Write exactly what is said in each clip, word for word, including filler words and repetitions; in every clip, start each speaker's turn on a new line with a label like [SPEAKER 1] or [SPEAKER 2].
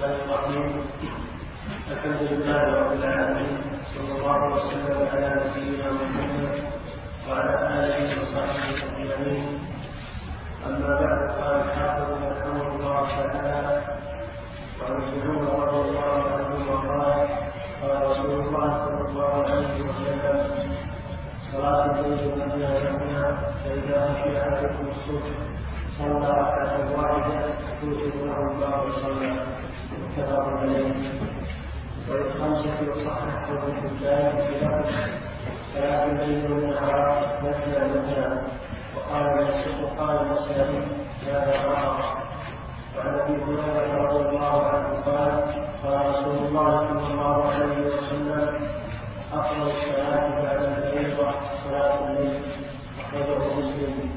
[SPEAKER 1] الرحمن الرحيم. الحمد لله رب العالمين، صلى الله وسلم على نبينا محمد وعلى آله وصحبه أجمعين. أما بعد، قال الحافظ رحمه الله تعالى: وعن ابن عمر رضي الله عنهما قال: قال رسول الله صلى الله عليه وسلم: صلاة الليل مثنى مثنى، فإذا خشي أحدكم الصبح صلى ركعة واحدة توجب له الله صلى. متفق عليه. وللخمسة وصححه ابن حبان في لفظ: صلاة الليل والنهار مثنى مثنى. وقال وقال النسائي: هذا غلط. وعن ابي هريره رضي الله عنه قال: قال رسول الله صلى الله عليه وسلم: افضل الصلاه بعد الفريضه صلاه الليل. اخرجه مسلم.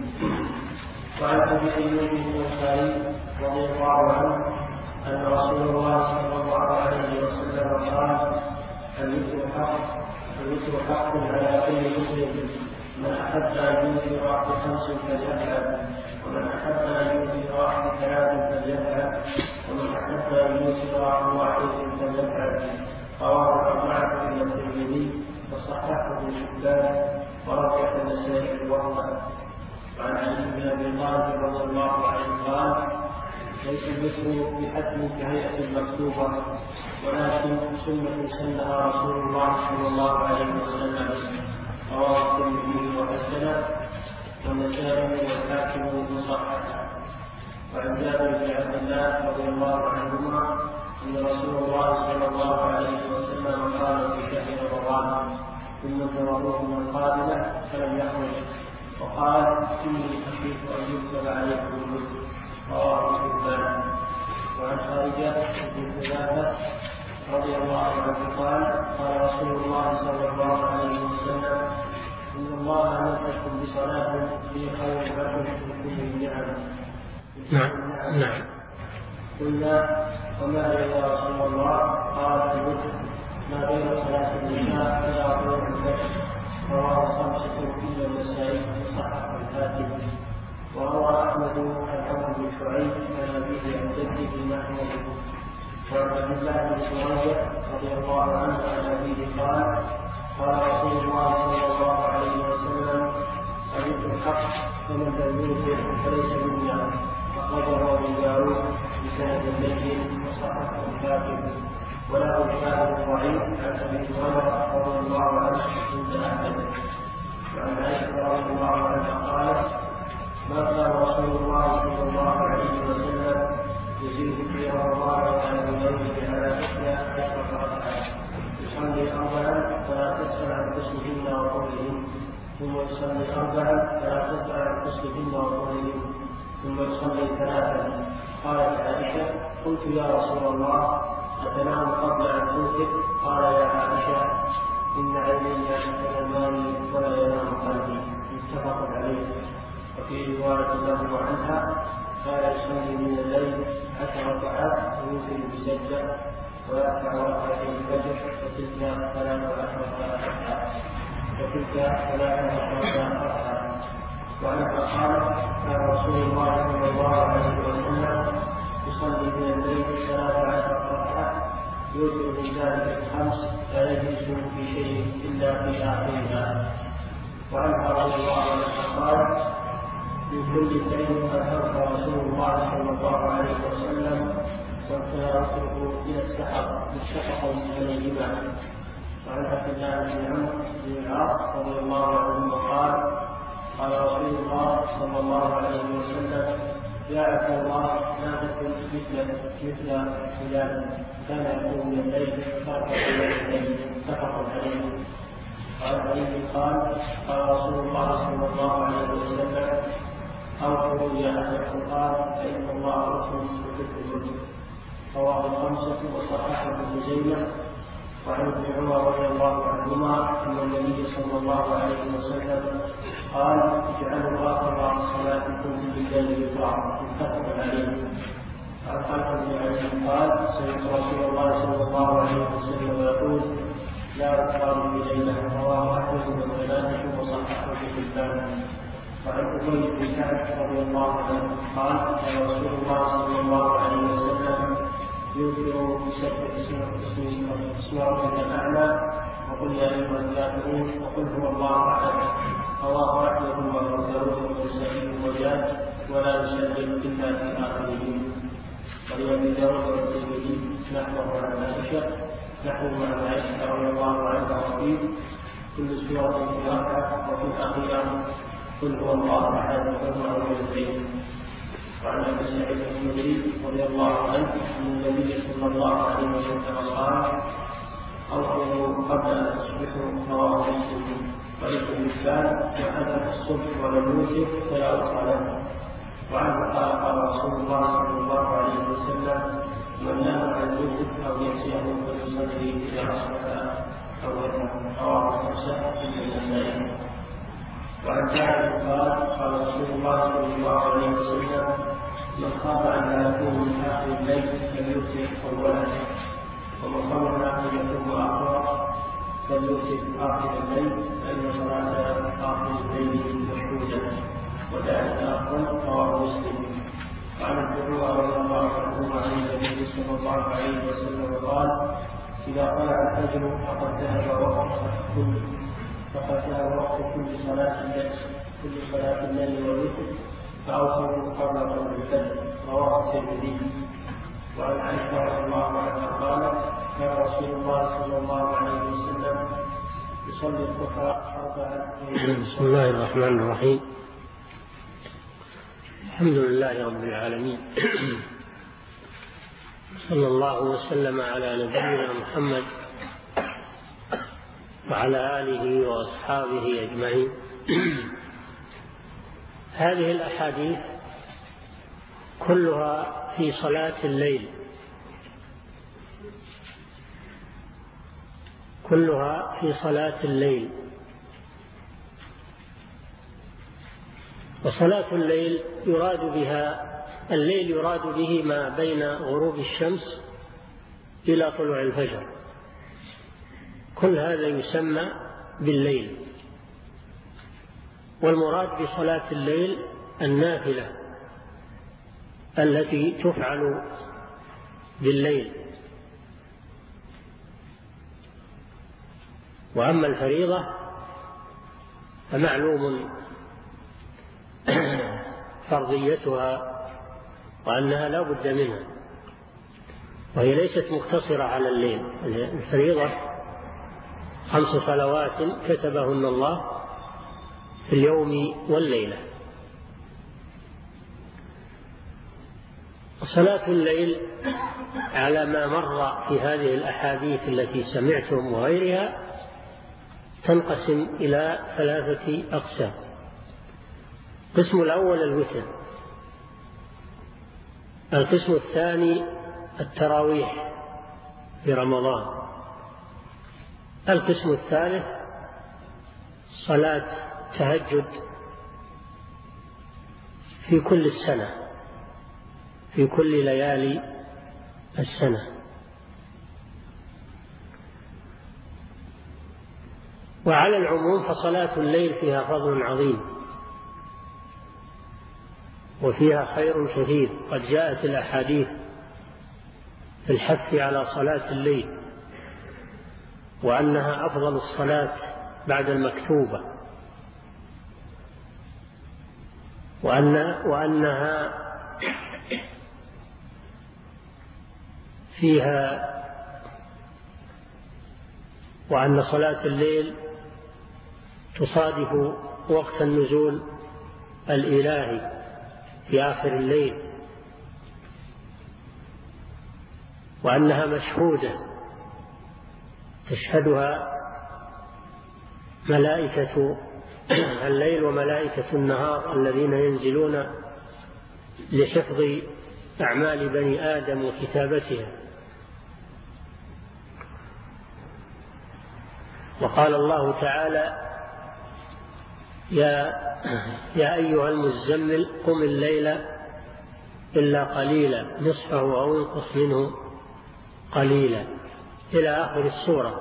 [SPEAKER 1] وعن ابي ايوب الانصاري رضي الله عنه ان رسول الله صلى الله عليه وسلم قال: الوتر حق الوتر حق على كل مسلم، من احب ان يوتر بخمس فليفعل، ومن احب ان يوتر بثلاث فليفعل، ومن احب ان يوتر بواحد فليفعل. رواه الاربعه الا الترمذي وصححه ابن حبان ورجح النسائي الوهم. وعن علي بن ابي طالب رضي الله عنه قال: ليس الوتر بحتم كهيئه المكتوبه، ولكن سنه سنها رسول الله صلى الله عليه وسلم. رواه الترمذي وحسنه والنسائي والحاكم وصححه. وعن جابر بن عبد الله رضي الله عنهما ان رسول الله صلى الله عليه وسلم قال في شهر رمضان: ثم تروح من قابله فلم يخرج، وقال: اني خشيت ان يكتب عليكم الوتر. رواه البخاري. وعن خارجه بن حذافه رضي الله عنه قال: قال رسول الله صلى الله عليه وسلم: ان الله امركم بصلاه في خير لكم من كل نعم.
[SPEAKER 2] نعم نعم.
[SPEAKER 1] قلنا: وما هي يا رسول الله؟ قال: الوتر ما بين صلاه العشاء الى طلوع الفجر. رواه خمسه الا النسائي وصححه الحاكم. وروى احمد عن عمرو بن شعيب عن ابيه عن جده نحوه. وعن عبد الله بن سميه رضي الله عنه عن ابيه قال: قال رسول الله صلى الله عليه وسلم: الوتر الحق، فمن لم يوتر فليس منا. أخرجه أبو داود بسند جيد وصححه الحاكم. وله شاهد ضعيف عن ابي هريره رضي الله عنه عند احمد. وعن عائشه رضي الله عنها قالت: ما كان رسول الله صلى الله عليه وسلم يزيد في رمضان وعن الليل على احدى عشرة ركعه، يصلي اربعا فلا تسال عن حسنهن وطولهن، ثم يصلي اربعا فلا تسال عن حسنهن وطولهن، ثم يصلي ثلاثا. قالت عائشه: قلت يا رسول الله أتنام قبل أن توتر؟ قال: يا عائشة، إن عيني تنامان ولا ينام قلبي. متفق عليه. وفي رواية له عنها: قال: يصلي من الليل عشر ركعات ويوتر بسجدة ويركع ركعتين الفجر، وتلك ثلاث عشرة ركعة وتلك ثلاث عشرة ركعة. وعنها قالت: كان رسول الله صلى الله عليه وسلم يصلي من الليل ثلاث عشرة ركعة، يوتر من ذلك الخمس، لا يجلس في شيء إلا في آخرها. وعنها رضي الله عنها قالت: من كل شيء أخذ رسول الله صلى الله عليه وسلم وكان يترك إلى السحر متفق عليهما. وعن عبد الله بن عمرو بن العاص رضي الله عنهما قال: قال رسول الله صلى الله عليه وسلم: يا عبد الله، لا تكن مثل مثل فلان كان يقوم من الليل فترك الليل. متفق عليه. قال علي قال: قال رسول الله صلى الله عليه وسلم: أوفوا يا أهل القرآن فإن الله رسول يحب الوتر. رواه الخمسة وصححه ابن خزيمة. وعن ابن عمر رضي الله عنهما أن النبي صلى الله عليه وسلم قال: اجعلوا آخر صلاتكم بالليل وطاعة. متفق عليه. عن خلف بن علي قال: سمعت رسول الله صلى الله عليه وسلم يقول: لا أقام بليلة. رواه أحمد والثلاثة وصححه ابن حبان. وعن أبي بن كعب رضي الله عنه قال: قال رسول الله صلى الله عليه وسلم: يوتر وسورة الأعلى وقل يا أيها الكافرون وقل هو الله أحد. رواه أحمد وأبو داود والنسائي وجاء ولا يسلم إلا في آخره. ولأبي داود والترمذي نحوه عن عائشة نحو عن عائشة رضي الله عنها وفيه كل سورة في ركعة وفي الأخيرة قل هو الله أحد وهو البيت. وعن ابي سعيد الخدري رضي الله عنه ان النبي صلى الله عليه وسلم قال اوقظوا قبل ان تصبحوا. رواه مسلم. وابن حبان وحدث الصبح ولم يوتر فلا وصل. وعنه قال قال رسول الله صلى الله عليه وسلم من نام عن الوتر او يسيره فليصلي الى عصرها او يذهب. رواه الخمسه في النسائي. وعن جابر قال قال رسول الله صلى الله عليه وسلم من خاف ان لا يكون من اخر الليل فليوتر اولا ومن خاف ان يكون اخر فليوتر اخر الليل فان صلاه اخر الليل مشهوده وذلك افضل. رواه مسلم. وعن ابي رضي الله عنه عن النبي صلى الله عليه وسلم قال اذا طلع الفجر فقد ذهب وقت كل فقد ذهب وقت كل صلاة الليل كل صلاة الليل والوتر فأوصوا قبل طلوع الفجر. رواه الترمذي. وعن عائشة رضي الله عنها قالت كان رسول الله صلى الله عليه وسلم يصلي الضحى أربعا.
[SPEAKER 2] بسم الله الرحمن الرحيم. الحمد لله رب العالمين صلى الله وسلم على نبينا محمد وعلى آله وأصحابه أجمعين. هذه الأحاديث كلها في صلاة الليل كلها في صلاة الليل. وصلاة الليل يراد بها الليل يراد به ما بين غروب الشمس إلى طلوع الفجر، كل هذا يسمى بالليل. والمراد بصلاة الليل النافلة التي تفعل بالليل. وأما الفريضة فمعلوم فرضيتها وأنها لا بد منها، وهي ليست مقتصرة على الليل. الفريضة خمس صلوات كتبهن الله في اليوم والليلة. صلاة الليل على ما مر في هذه الأحاديث التي سمعتم وغيرها تنقسم إلى ثلاثة أقسام. القسم الأول الوتر، القسم الثاني التراويح في رمضان، القسم الثالث صلاة تهجد في كل السنة في كل ليالي السنة. وعلى العموم فصلاة الليل فيها فضل عظيم وفيها خير كثير. قد جاءت الأحاديث في الحث على صلاة الليل وأنها أفضل الصلاة بعد المكتوبة، وأن وأنها فيها وأن صلاة الليل تصادف وقت النزول الإلهي في آخر الليل، وأنها مشهودة تشهدها ملائكة الليل وملائكة النهار الذين ينزلون لحفظ أعمال بني آدم وكتابتها. وقال الله تعالى يا, يا أيها المزمل قم الليل إلا قليلا نصفه أو انقص منه قليلا إلى آخر السورة.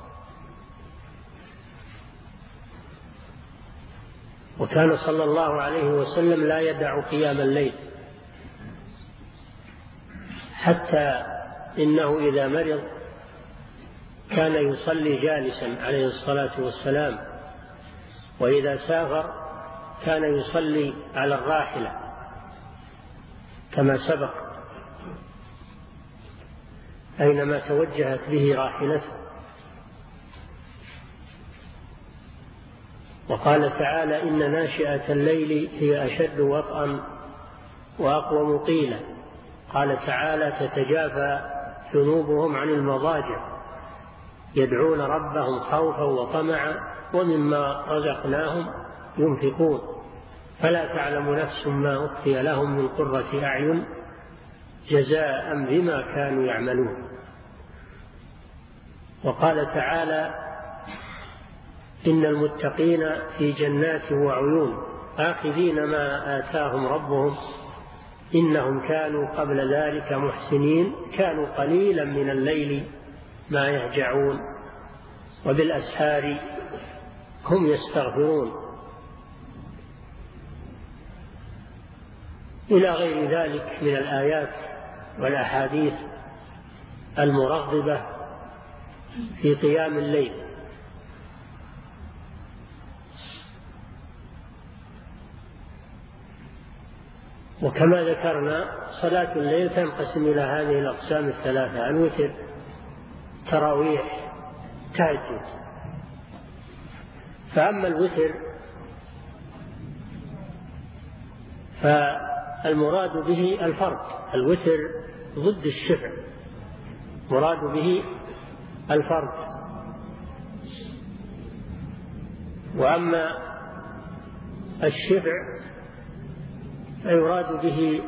[SPEAKER 2] وكان صلى الله عليه وسلم لا يدع قيام الليل، حتى إنه إذا مرض كان يصلي جالسا عليه الصلاة والسلام، وإذا سافر كان يصلي على الراحلة كما سبق أينما توجهت به راحلته. وقال تعالى: إن ناشئة الليل هي أشد وطئا وأقوم قيلا. قال تعالى: تتجافى جنوبهم عن المضاجع يدعون ربهم خوفا وطمعا ومما رزقناهم ينفقون فلا تعلم نفس ما أخفي لهم من قرة أعين جزاء بما كانوا يعملون. وقال تعالى: إن المتقين في جنات وعيون آخذين ما آتاهم ربهم إنهم كانوا قبل ذلك محسنين كانوا قليلا من الليل ما يهجعون وبالأسحار هم يستغفرون، إلى غير ذلك من الآيات والأحاديث المرغبة في قيام الليل. وكما ذكرنا صلاة الليل تنقسم إلى هذه الأقسام الثلاثة: الوتر، تراويح، تهجد. فأما الوتر فالمراد به الفرد، الوتر ضد الشفع، مراد به الفرد. وأما الشفع فيراد به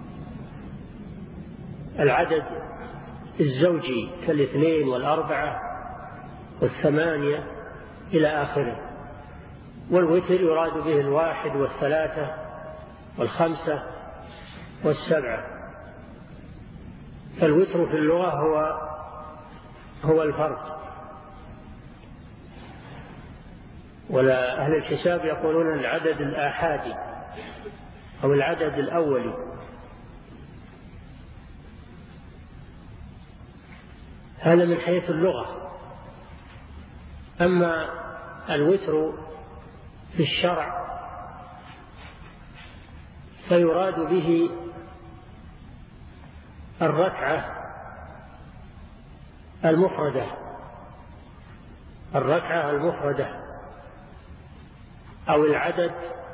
[SPEAKER 2] العدد الزوجي كالاثنين والأربعة والثمانية إلى آخره. والوتر يراد به الواحد والثلاثة والخمسة والسبعة. فالوتر في اللغة هو هو الفرد. ولا أهل الحساب يقولون العدد الآحادي أو العدد الأولي. هذا من حيث اللغة. أما الوتر في الشرع فيراد به الركعة المفردة، الركعة المفردة أو العدد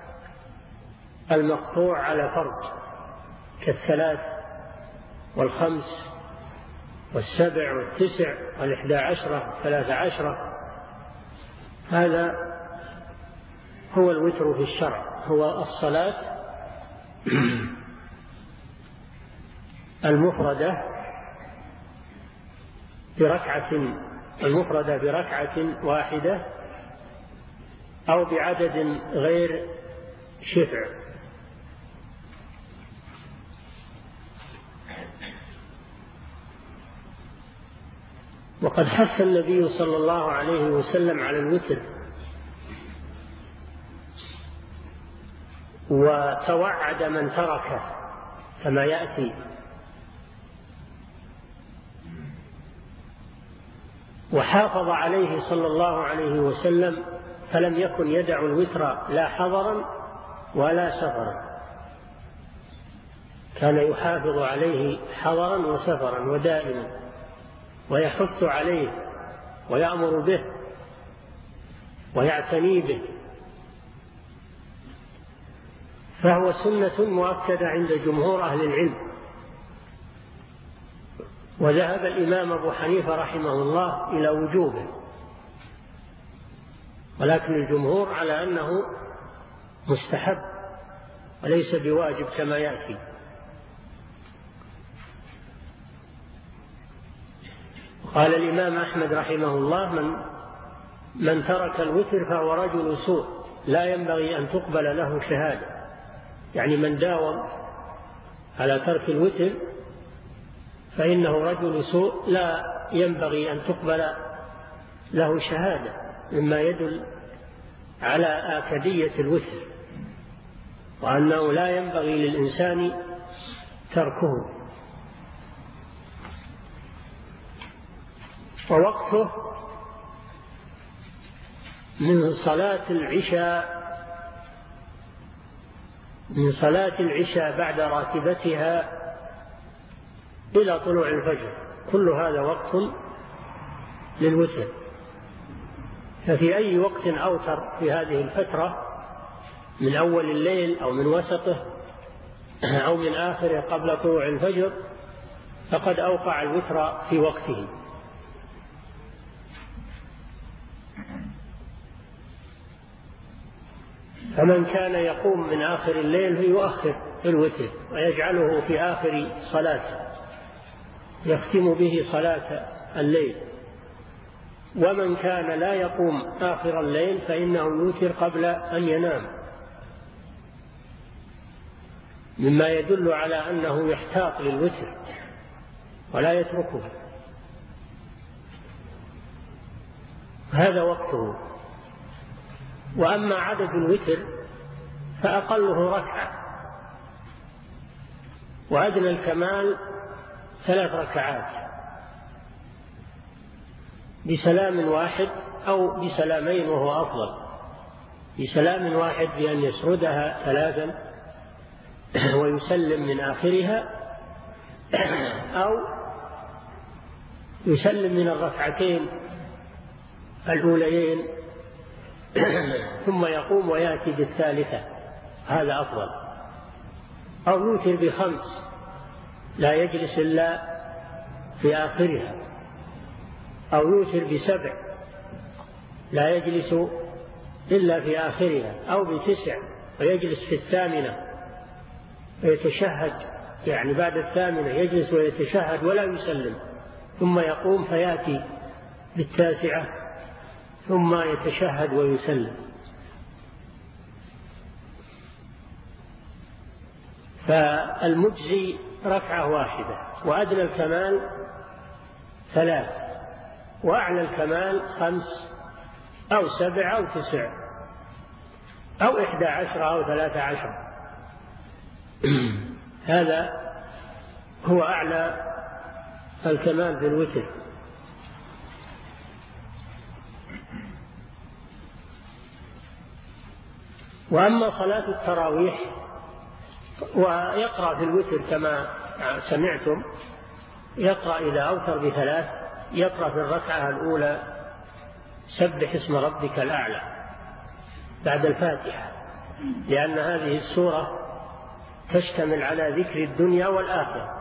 [SPEAKER 2] المقطوع على فرد كالثلاث والخمس والسبع والتسع والإحدى عشرة والثلاث عشرة. هذا هو الوتر في الشرع، هو الصلاة المفردة بركعة المفردة بركعة واحدة أو بعدد غير شفع. وقد حث النبي صلى الله عليه وسلم على الوتر وتوعد من تركه كما يأتي. وحافظ عليه صلى الله عليه وسلم فلم يكن يدع الوتر لا حضرا ولا سفرا، كان يحافظ عليه حضرا وسفرا ودائما، ويحث عليه ويأمر به ويعتني به. فهو سنة مؤكدة عند جمهور أهل العلم. وذهب الإمام أبو حنيفة رحمه الله إلى وجوبه، ولكن الجمهور على أنه مستحب وليس بواجب كما يأتي. قال الإمام أحمد رحمه الله: من, من ترك الوتر فهو رجل سوء لا ينبغي أن تقبل له شهادة. يعني من داوم على ترك الوتر فإنه رجل سوء لا ينبغي أن تقبل له شهادة، مما يدل على آكدية الوتر وأنه لا ينبغي للإنسان تركه. ووقته من صلاة العشاء من صلاة العشاء بعد راتبتها إلى طلوع الفجر، كل هذا وقت للوتر. ففي أي وقت أوتر في هذه الفترة من أول الليل أو من وسطه أو من آخره قبل طلوع الفجر فقد أوقع الوتر في وقته. فمن كان يقوم من آخر الليل فيؤخر الوتر ويجعله في آخر صلاة يختم به صلاة الليل، ومن كان لا يقوم آخر الليل فإنه يوتر قبل أن ينام، مما يدل على أنه يحتاط للوتر ولا يتركه. هذا وقته. وأما عدد الوتر فأقله ركعة، وأدنى الكمال ثلاث ركعات بسلام واحد أو بسلامين وهو أفضل، بسلام واحد بأن يسردها ثلاثا ويسلم من آخرها، أو يسلم من الركعتين الأوليين ثم يقوم ويأتي بالثالثة، هذا أفضل. أو يوتر بخمس لا يجلس إلا في آخرها، أو يوتر بسبع لا يجلس إلا في آخرها، أو بتسع ويجلس في الثامنة ويتشهد، يعني بعد الثامنة يجلس ويتشهد ولا يسلم، ثم يقوم فيأتي بالتاسعة ثم يتشهد ويسلم. فالمجزي ركعة واحدة، وأدنى الكمال ثلاث، وأعلى الكمال خمس أو سبع أو تسع أو إحدى عشر أو ثلاثة عشر. هذا هو أعلى الكمال في الوتر. وأما صلاة التراويح ويقرأ في الوتر كما سمعتم، يقرأ إذا أوتر بثلاث يقرأ في الركعة الأولى سبح اسم ربك الأعلى بعد الفاتحة، لأن هذه السورة تشتمل على ذكر الدنيا والآخرة.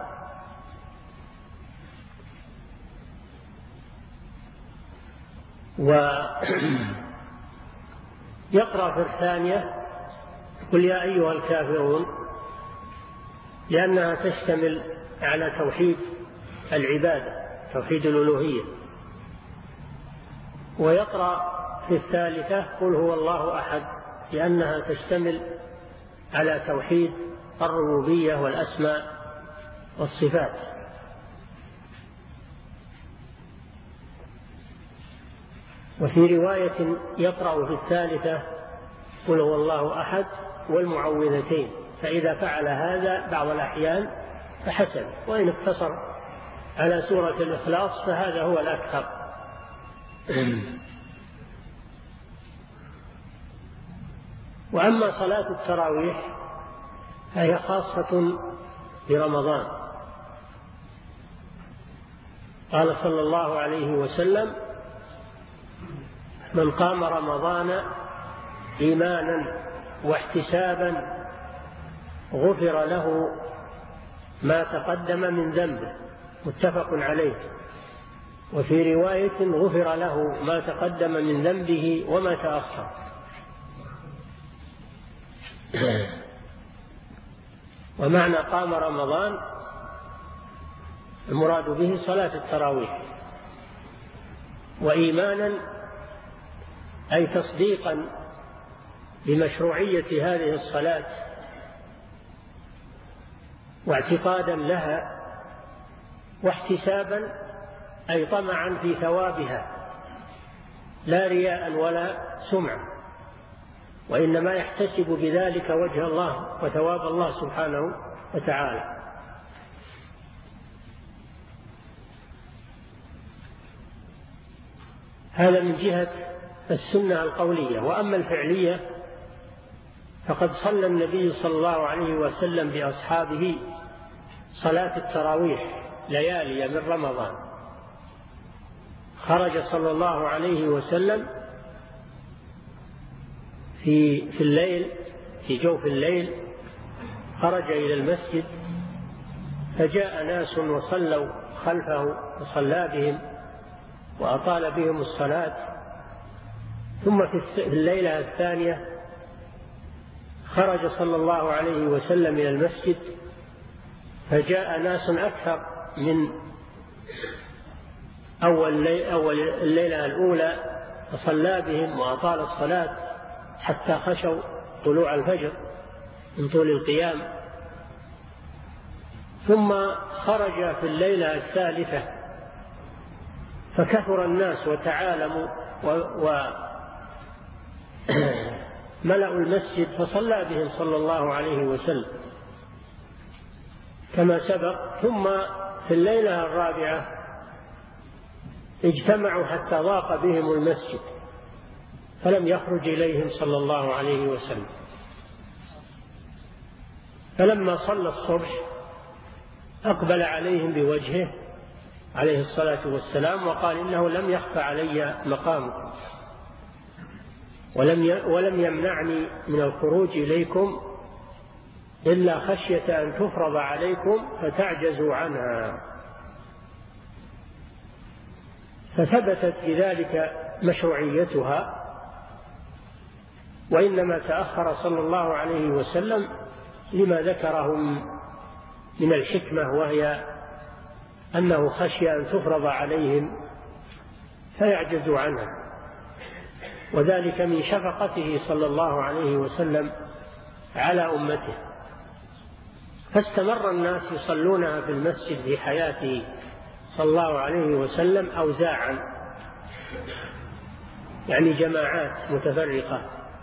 [SPEAKER 2] ويقرأ في الثانية قل يا أيها الكافرون، لأنها تشتمل على توحيد العبادة، توحيد الألوهية. ويقرأ في الثالثة قل هو الله أحد، لأنها تشتمل على توحيد الربوبية والأسماء والصفات. وفي رواية يقرأ في الثالثة قل هو الله أحد والمعوذتين، فإذا فعل هذا بعض الأحيان فحسن، وإن اقتصر على سورة الإخلاص فهذا هو الأكثر. وأما صلاة التراويح فهي خاصة برمضان. قال صلى الله عليه وسلم من قام رمضان إيمانا واحتسابا غفر له ما تقدم من ذنبه، متفق عليه. وفي رواية غفر له ما تقدم من ذنبه وما تأخر. ومعنى قام رمضان المراد به صلاة التراويح. وإيمانا أي تصديقا بمشروعية هذه الصلاة واعتقادا لها، واحتسابا أي طمعا في ثوابها لا رياء ولا سمعة، وإنما يحتسب بذلك وجه الله وثواب الله سبحانه وتعالى. هذا من جهة السنة القولية. وأما الفعلية فقد صلى النبي صلى الله عليه وسلم بأصحابه صلاة التراويح ليالي من رمضان. خرج صلى الله عليه وسلم في في الليل، في جوف الليل، خرج إلى المسجد فجاء ناس وصلوا خلفه وصلى بهم وأطال بهم الصلاة. ثم في الليلة الثانية خرج صلى الله عليه وسلم إلى المسجد فجاء ناس أكثر من أول الليلة الأولى فصلى بهم وأطال الصلاة حتى خشوا طلوع الفجر من طول القيام. ثم خرج في الليلة الثالثة فكثر الناس وتعالموا وملأوا المسجد فصلى بهم صلى الله عليه وسلم كما سبق. ثم في الليلة الرابعة اجتمعوا حتى ضاق بهم المسجد فلم يخرج إليهم صلى الله عليه وسلم. فلما صلى الصبح أقبل عليهم بوجهه عليه الصلاة والسلام وقال: إنه لم يخفى علي مقامكم ولم ولم يمنعني من الخروج إليكم إلا خشية أن تفرض عليكم فتعجزوا عنها. فثبتت بذلك مشروعيتها، وإنما تأخر صلى الله عليه وسلم لما ذكره من الحكمة، وهي أنه خشي أن تفرض عليهم فيعجزوا عنها، وذلك من شفقته صلى الله عليه وسلم على أمته. فاستمر الناس يصلونها في المسجد في حياته صلى الله عليه وسلم أوزاعا، يعني جماعات متفرقة.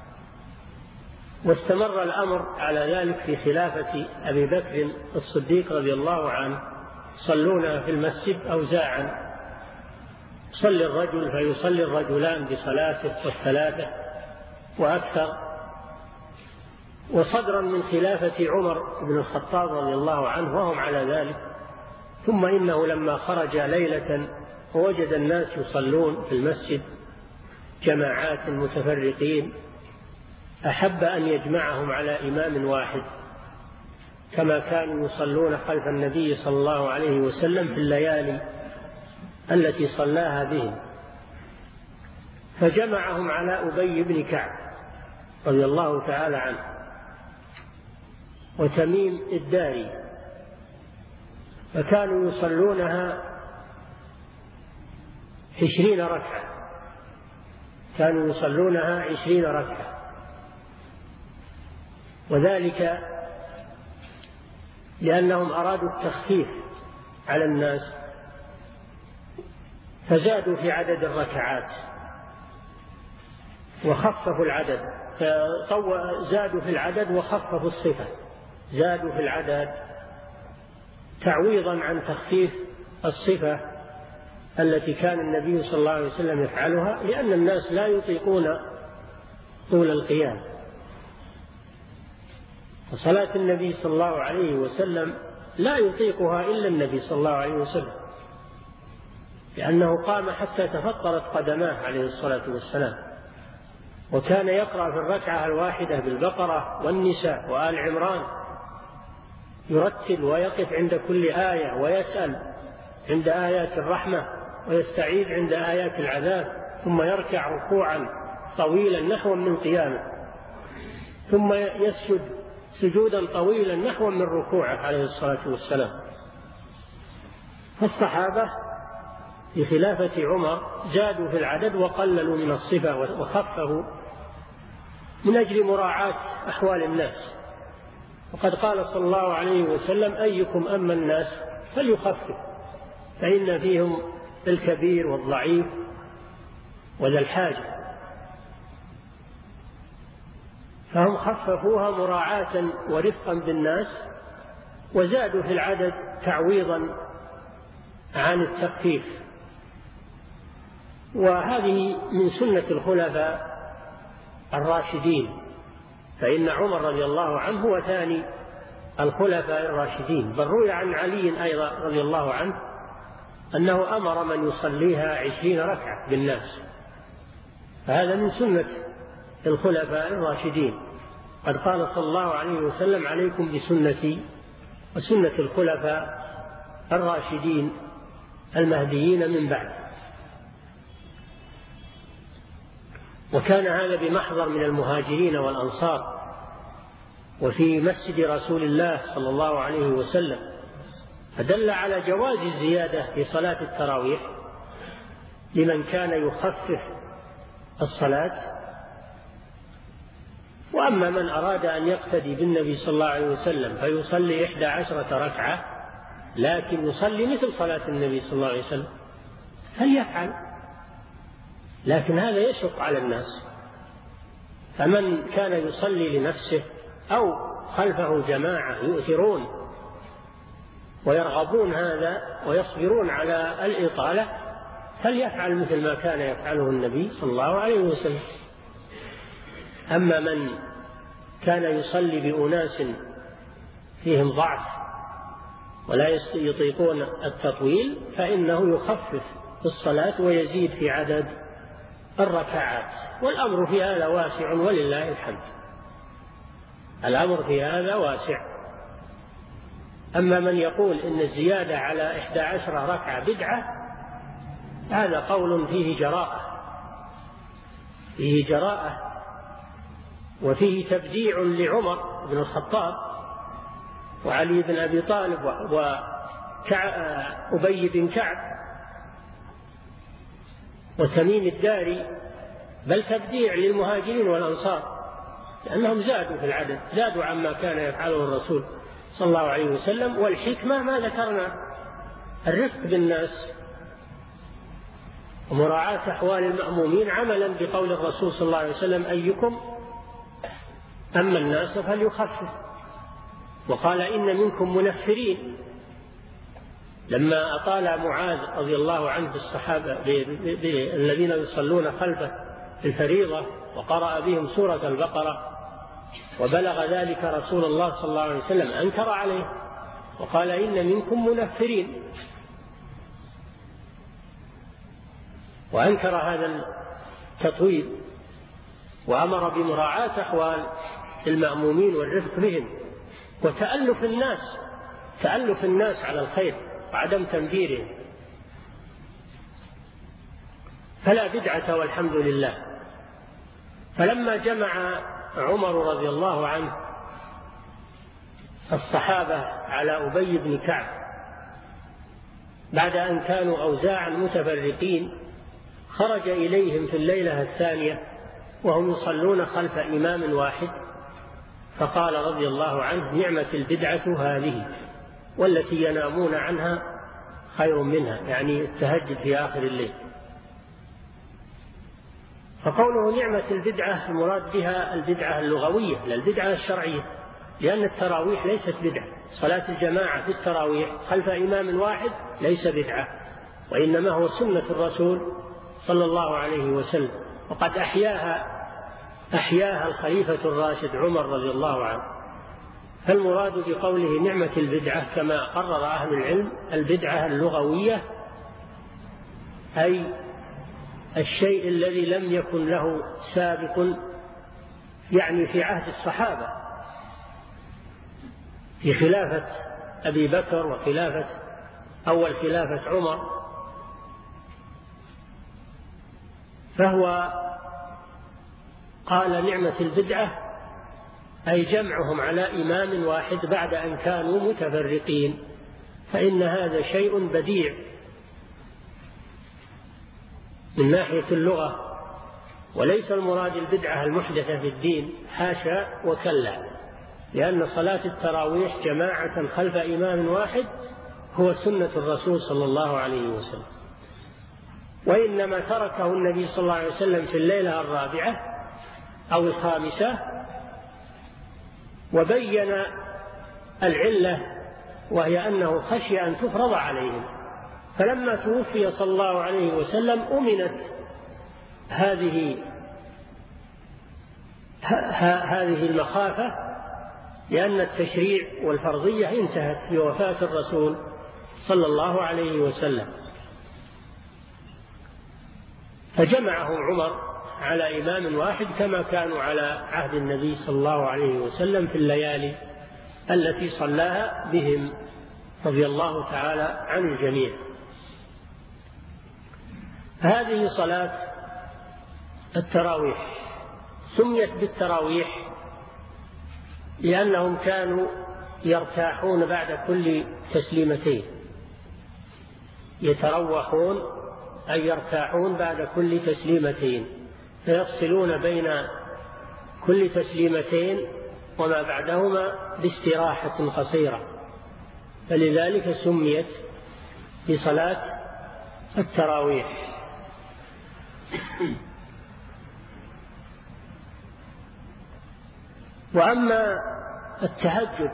[SPEAKER 2] واستمر الأمر على ذلك في خلافة أبي بكر الصديق رضي الله عنه، يصلونها في المسجد أوزاعا، يصلي الرجل فيصلي الرجلان بصلاته والثلاثة وأكثر. وصدرا من خلافة عمر بن الخطاب رضي الله عنه وهم على ذلك. ثم إنه لما خرج ليلة ووجد الناس يصلون في المسجد جماعات متفرقين أحب أن يجمعهم على إمام واحد كما كانوا يصلون خلف النبي صلى الله عليه وسلم في الليالي التي صلاها بهم. فجمعهم على أبي بن كعب رضي الله تعالى عنه وتميم الداري، فكانوا يصلونها عشرين ركعة كانوا يصلونها عشرين ركعة وذلك لأنهم أرادوا التخفيف على الناس فزادوا في عدد الركعات وخففوا العدد، زادوا في العدد وخففوا الصفة، زادوا في العدد تعويضا عن تخفيف الصفة التي كان النبي صلى الله عليه وسلم يفعلها، لأن الناس لا يطيقون طول القيام. وصلاة النبي صلى الله عليه وسلم لا يطيقها إلا النبي صلى الله عليه وسلم، لأنه قام حتى تفطرت قدماه عليه الصلاة والسلام، وكان يقرأ في الركعة الواحدة بالبقرة والنساء وآل عمران، يرتل ويقف عند كل آية ويسأل عند آيات الرحمة ويستعيذ عند آيات العذاب، ثم يركع ركوعا طويلا نحو من قيامه، ثم يسجد سجودا طويلا نحو من ركوعه عليه الصلاة والسلام. فالصحابة في خلافة عمر زادوا في العدد وقللوا من الصفة وخففوا من أجل مراعاة أحوال الناس. وقد قال صلى الله عليه وسلم: أيكم أما الناس فليخفف فإن فيهم الكبير والضعيف وذا الحاجة. فهم خففوها مراعاة ورفقا بالناس، وزادوا في العدد تعويضا عن التخفيف. وهذه من سنة الخلفاء الراشدين، فإن عمر رضي الله عنه هو ثاني الخلفاء الراشدين، بل روي عن علي أيضا رضي الله عنه أنه أمر من يصليها عشرين ركعة بالناس، فهذا من سنة الخلفاء الراشدين. قد قال صلى الله عليه وسلم: عليكم بسنتي وسنة الخلفاء الراشدين المهديين من بعد. وكان هذا بمحضر من المهاجرين والأنصار، وفي مسجد رسول الله صلى الله عليه وسلم، فدل على جواز الزيادة في صلاة التراويح لمن كان يخفف الصلاة. وأما من أراد أن يقتدي بالنبي صلى الله عليه وسلم فيصلي إحدى عشرة ركعة لكن يصلي مثل صلاة النبي صلى الله عليه وسلم فليفعل، لكن هذا يشق على الناس. فمن كان يصلي لنفسه أو خلفه جماعة يؤثرون ويرغبون هذا ويصبرون على الإطالة فليفعل مثل ما كان يفعله النبي صلى الله عليه وسلم. أما من كان يصلي بأناس فيهم ضعف ولا يطيقون التطويل فإنه يخفف الصلاة ويزيد في عدد الركعات، والأمر في هذا واسع ولله الحمد، الأمر في هذا واسع. أما من يقول إن الزيادة على إحدى عشر ركعة بدعة هذا قول فيه جراءة، فيه جراءة وفيه تبديع لعمر بن الخطاب وعلي بن أبي طالب وأبي بن كعب وتميم الداري، بل تبديع للمهاجرين والأنصار لأنهم زادوا في العدد، زادوا عما كان يفعله الرسول صلى الله عليه وسلم. والحكمة ما ذكرنا الرفق بالناس ومراعاة أحوال المأمومين عملا بقول الرسول صلى الله عليه وسلم: أيكم أما الناس فليخفف. وقال: إن منكم منفرين، لما أطال معاذ رضي الله عنه بالصحابة الذين يصلون خلفه الفريضة وقرأ بهم سورة البقرة وبلغ ذلك رسول الله صلى الله عليه وسلم أنكر عليه وقال: إن منكم منفرين، وأنكر هذا التطويل وأمر بمراعاة أحوال المأمومين والرفق بهم وتألف الناس تألف الناس على الخير وعدم تنفيرهم. فلا بدعة والحمد لله. فلما جمع عمر رضي الله عنه الصحابة على أبي بن كعب بعد أن كانوا أوزاعا متفرقين خرج إليهم في الليلة الثانية وهم يصلون خلف إمام واحد فقال رضي الله عنه: نعمة البدعة هذه والتي ينامون عنها خير منها، يعني التهجد في آخر الليل. فقوله نعمة البدعة المراد بها البدعة اللغوية لا البدعة الشرعية، لأن التراويح ليست بدعة، صلاة الجماعة في التراويح خلف إمام واحد ليس بدعة، وإنما هو سنة الرسول صلى الله عليه وسلم، وقد أحياها أحياها الخليفة الراشد عمر رضي الله عنه. فالمراد بقوله نعمة البدعة كما قرر أهل العلم البدعة اللغوية أي الشيء الذي لم يكن له سابق، يعني في عهد الصحابة في خلافة أبي بكر وخلافة أول خلافة عمر، فهو قال نعمة البدعة أي جمعهم على إمام واحد بعد أن كانوا متفرقين، فإن هذا شيء بديع من ناحية اللغة، وليس المراد البدعة المحدثة في الدين، حاشا وكلا، لأن صلاة التراويح جماعة خلف إمام واحد هو سنة الرسول صلى الله عليه وسلم، وإنما تركه النبي صلى الله عليه وسلم في الليلة الرابعة أو الخامسة وبين العلة، وهي أنه خشي أن تفرض عليهم، فلما توفي صلى الله عليه وسلم أمنت هذه هذه المخافة، لأن التشريع والفرضية انتهت بوفاة الرسول صلى الله عليه وسلم. فجمعهم عمر على إمام واحد كما كانوا على عهد النبي صلى الله عليه وسلم في الليالي التي صلاها بهم رضي الله تعالى عن الجميع. هذه صلاة التراويح سميت بالتراويح لأنهم كانوا يرتاحون بعد كل تسليمتين، يتروحون أي يرتاحون بعد كل تسليمتين، فيفصلون بين كل تسليمتين وما بعدهما باستراحة قصيرة، فلذلك سميت بصلاة التراويح. وأما التهجد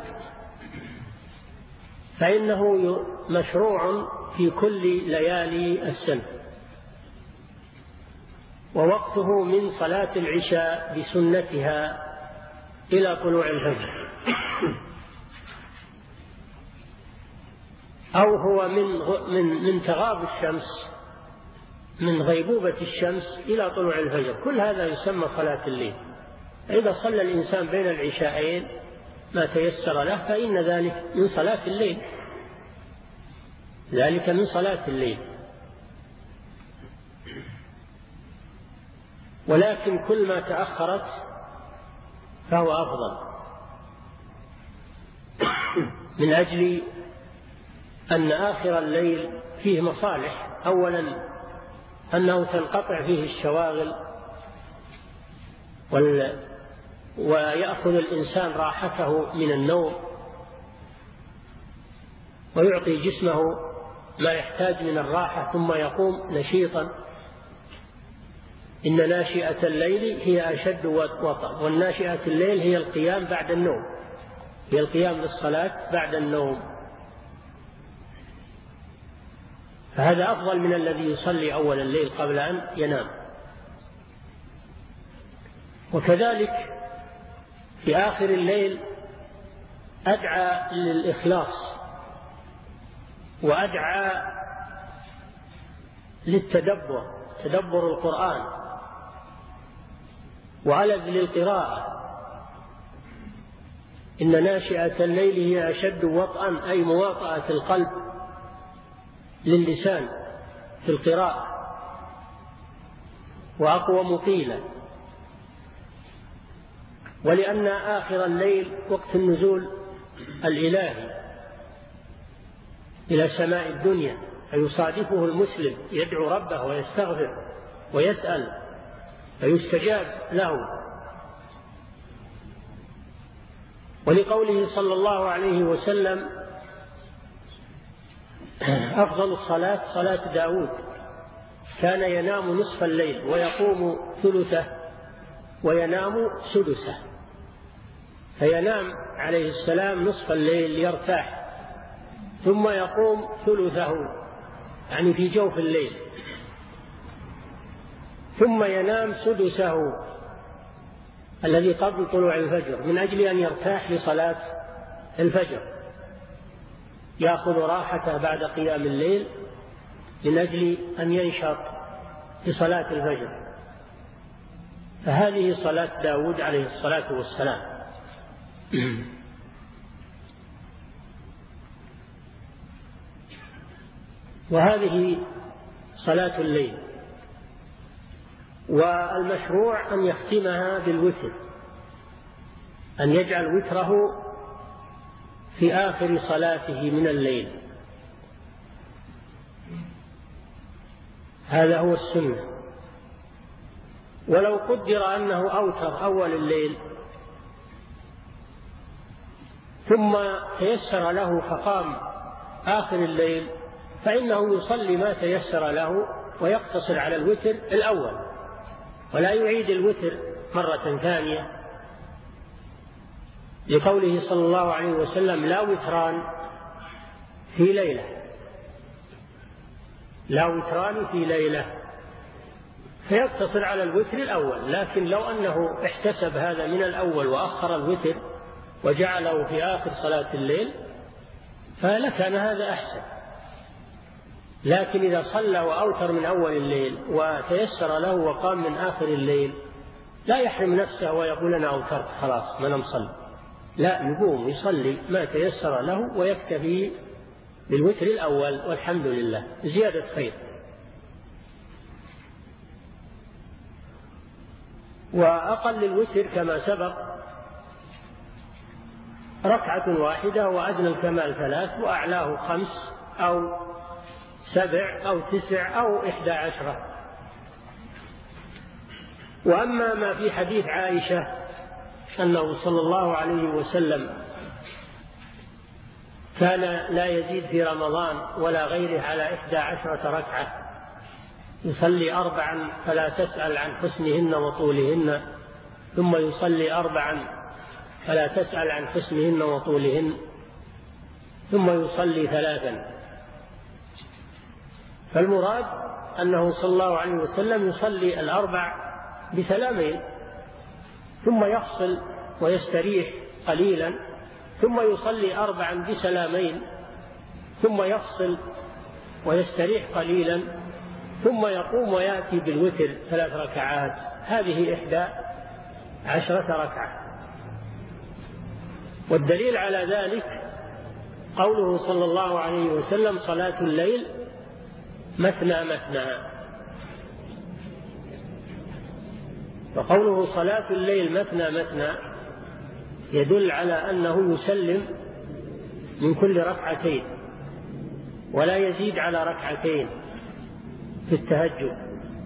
[SPEAKER 2] فإنه مشروع في كل ليالي السنة، ووقته من صلاة العشاء بسنتها إلى طلوع الفجر، أو هو من من من تغاب الشمس، من غيبوبة الشمس إلى طلوع الفجر، كل هذا يسمى صلاة الليل. إذا صلى الإنسان بين العشاءين ما تيسر له فإن ذلك من صلاة الليل، ذلك من صلاة الليل. ولكن كل ما تأخرت فهو أفضل، من أجل أن آخر الليل فيه مصالح. أولا أنه تنقطع فيه الشواغل وال ويأخذ الإنسان راحته من النوم، ويعطي جسمه ما يحتاج من الراحة، ثم يقوم نشيطا. إن ناشئة الليل هي أشد وطئا، والناشئة الليل هي القيام بعد النوم، هي القيام للصلاة بعد النوم، فهذا أفضل من الذي يصلي أول الليل قبل أن ينام. وكذلك في آخر الليل أدعى للإخلاص، وأدعى للتدبر، تدبر القرآن، وألذ للقراءة. إن ناشئة الليل هي أشد وطئا، أي مواطأة القلب للسان في القراءة، وأقوم قيلا. ولأن آخر الليل وقت النزول الإلهي إلى سماء الدنيا، فيصادفه المسلم يدعو ربه ويستغفر ويسأل فيستجاب له. ولقوله صلى الله عليه وسلم: أفضل الصلاة صلاة داود، كان ينام نصف الليل ويقوم ثلثه وينام سدسه. فينام عليه السلام نصف الليل يرتاح، ثم يقوم ثلثه يعني في جوف الليل، ثم ينام سدسه الذي قبل طلوع الفجر، من أجل أن يرتاح لصلاة الفجر، يأخذ راحته بعد قيام الليل من أجل أن ينشط لصلاة الفجر. فهذه صلاة داود عليه الصلاة والسلام. وهذه صلاة الليل. والمشروع أن يختمها بالوتر، أن يجعل وتره في آخر صلاته من الليل، هذا هو السنة. ولو قدر أنه أوتر أول الليل ثم تيسر له فقام آخر الليل، فإنه يصلي ما تيسر له ويقتصر على الوتر الأول، ولا يعيد الوتر مرة ثانية، لقوله صلى الله عليه وسلم: لا وتران في ليلة. لا وتران في ليلة، فيقتصر على الوتر الأول. لكن لو أنه احتسب هذا من الأول وأخر الوتر وجعله في آخر صلاة الليل فلكان هذا أحسن. لكن إذا صلى وأوتر من أول الليل وتيسر له وقام من آخر الليل لا يحرم نفسه ويقول أنا أوترت خلاص ما نصلي، لا، يقوم يصلي ما تيسر له ويكتفي بالوتر الأول والحمد لله، زيادة خير. وأقل الوتر كما سبق ركعة واحدة، وأدنى الكمال ثلاث، وأعلاه خمس أو سبع أو تسع أو إحدى عشرة. وأما ما في حديث عائشة أنه صلى الله عليه وسلم كان لا يزيد في رمضان ولا غيره على إحدى عشرة ركعة، يصلي أربعا فلا تسأل عن حسنهن وطولهن، ثم يصلي أربعا فلا تسأل عن حسنهن وطولهن، ثم يصلي ثلاثا. فالمراد أنه صلى الله عليه وسلم يصلي الأربع بسلامين، ثم يفصل ويستريح قليلا، ثم يصلي أربعا بسلامين، ثم يفصل ويستريح قليلا، ثم يقوم ويأتي بالوتر ثلاث ركعات، هذه إحدى عشرة ركعة. والدليل على ذلك قوله صلى الله عليه وسلم صلاة الليل مثنى مثنى. وقوله صلاة الليل مثنى مثنى يدل على أنه يسلم من كل ركعتين ولا يزيد على ركعتين في التهجد،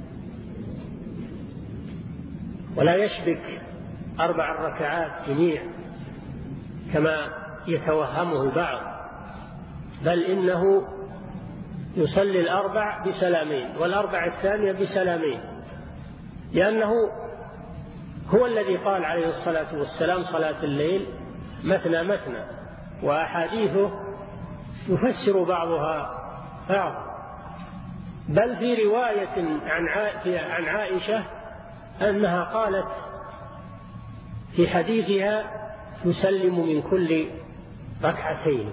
[SPEAKER 2] ولا يشبك أربع ركعات جميع كما يتوهمه البعض، بل إنه يصلي الأربع بسلامين والأربع الثانية بسلامين، لأنه هو الذي قال عليه الصلاة والسلام صلاة الليل مثنى مثنى، وأحاديثه يفسر بعضها بعض. بل في رواية عن عائشة أنها قالت في حديثها تسلم من كل ركعتين،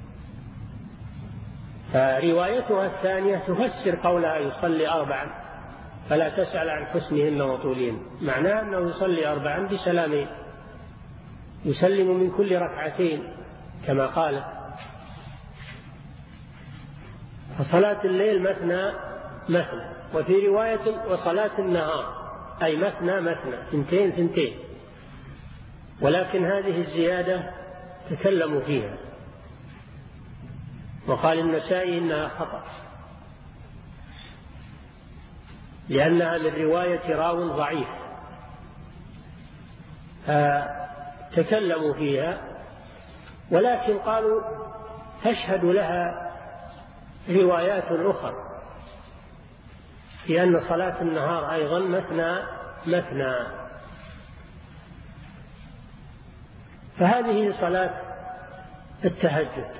[SPEAKER 2] فروايتها الثانية تفسر قولها يصلي أربعا فلا تسأل عن حسنهن وطولهن، معناه أنه يصلي أربعا بسلامين، يسلم من كل ركعتين كما قال. فصلاة الليل مثنى مثنى. وفي رواية وصلاة النهار أي مثنى مثنى، ثنتين ثنتين، ولكن هذه الزيادة تكلموا فيها، وقال النسائي إنها خطأ لأنها من رواية راو ضعيف، فتكلموا فيها، ولكن قالوا تشهد لها روايات أخرى لأن صلاة النهار أيضا مثنى مثنى. فهذه صلاة التهجد،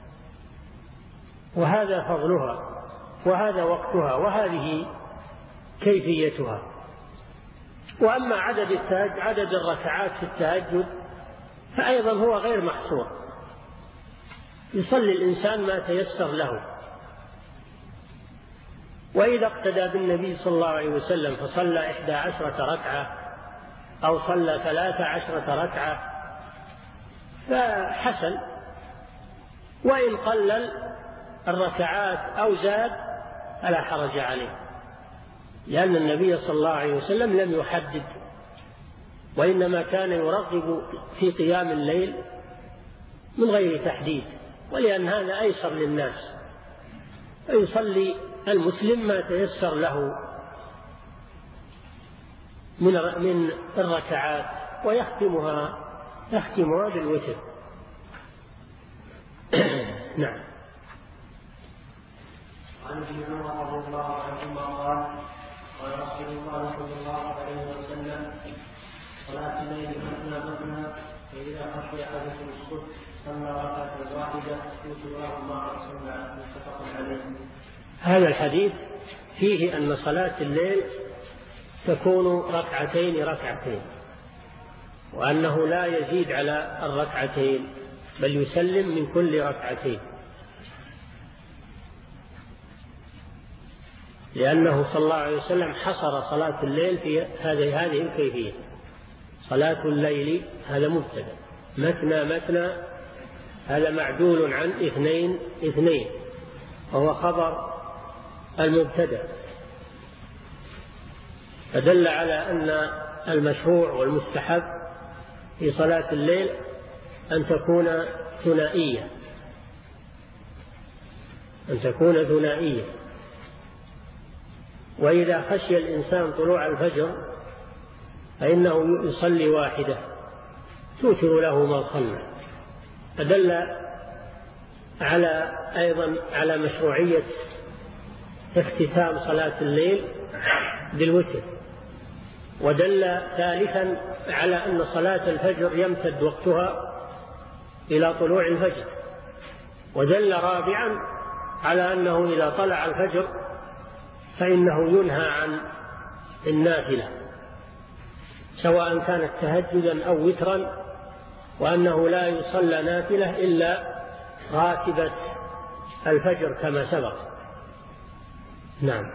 [SPEAKER 2] وهذا فضلها، وهذا وقتها، وهذه كيفيتها. وأما عدد التهجد عدد الركعات في التهجد فأيضا هو غير محصور، يصلي الإنسان ما تيسر له. وإذا اقتدى بالنبي صلى الله عليه وسلم فصلى إحدى عشرة ركعة أو صلى ثلاث عشرة ركعة فحسن، وإن قلل الركعات أو زاد فلا حرج عليه، لأن النبي صلى الله عليه وسلم لم يحدد، وإنما كان يرغب في قيام الليل من غير تحديد، ولأن هذا أيسر للناس، فيصلي المسلم ما تيسر له من من الركعات ويختمها يختمها بالوتر. نعم.
[SPEAKER 1] عن ابن عمر رضي الله عنهما قال قال رسول الله صلى الله عليه وسلم صلاة الليل مثنى مثنى فإذا خشي أحدكم الصبح صلى ركعة واحدة يوتر له ما قد صلى، متفق عليه.
[SPEAKER 2] هذا الحديث فيه أن صلاة الليل تكون ركعتين ركعتين، وأنه لا يزيد على الركعتين بل يسلم من كل ركعتين، لأنه صلى الله عليه وسلم حصر صلاة الليل في هذه هذه الكيفية. صلاة الليل هذا مبتدأ، مثنى مثنى هذا معدول عن اثنين اثنين، وهو خبر المبتدأ، فدل على أن المشروع والمستحب في صلاة الليل أن تكون ثنائية أن تكون ثنائية وإذا خشي الإنسان طلوع الفجر فإنه يصلي واحدة توتر له ما صلى، فدل على أيضا على مشروعية اختتام صلاة الليل بالوتر. ودل ثالثا على أن صلاة الفجر يمتد وقتها إلى طلوع الفجر. ودل رابعا على أنه إذا طلع الفجر فإنه ينهى عن النافلة سواء كانت تهجدا أو وترا، وأنه لا يصلى نافلة إلا راتبة الفجر كما سبق. نعم.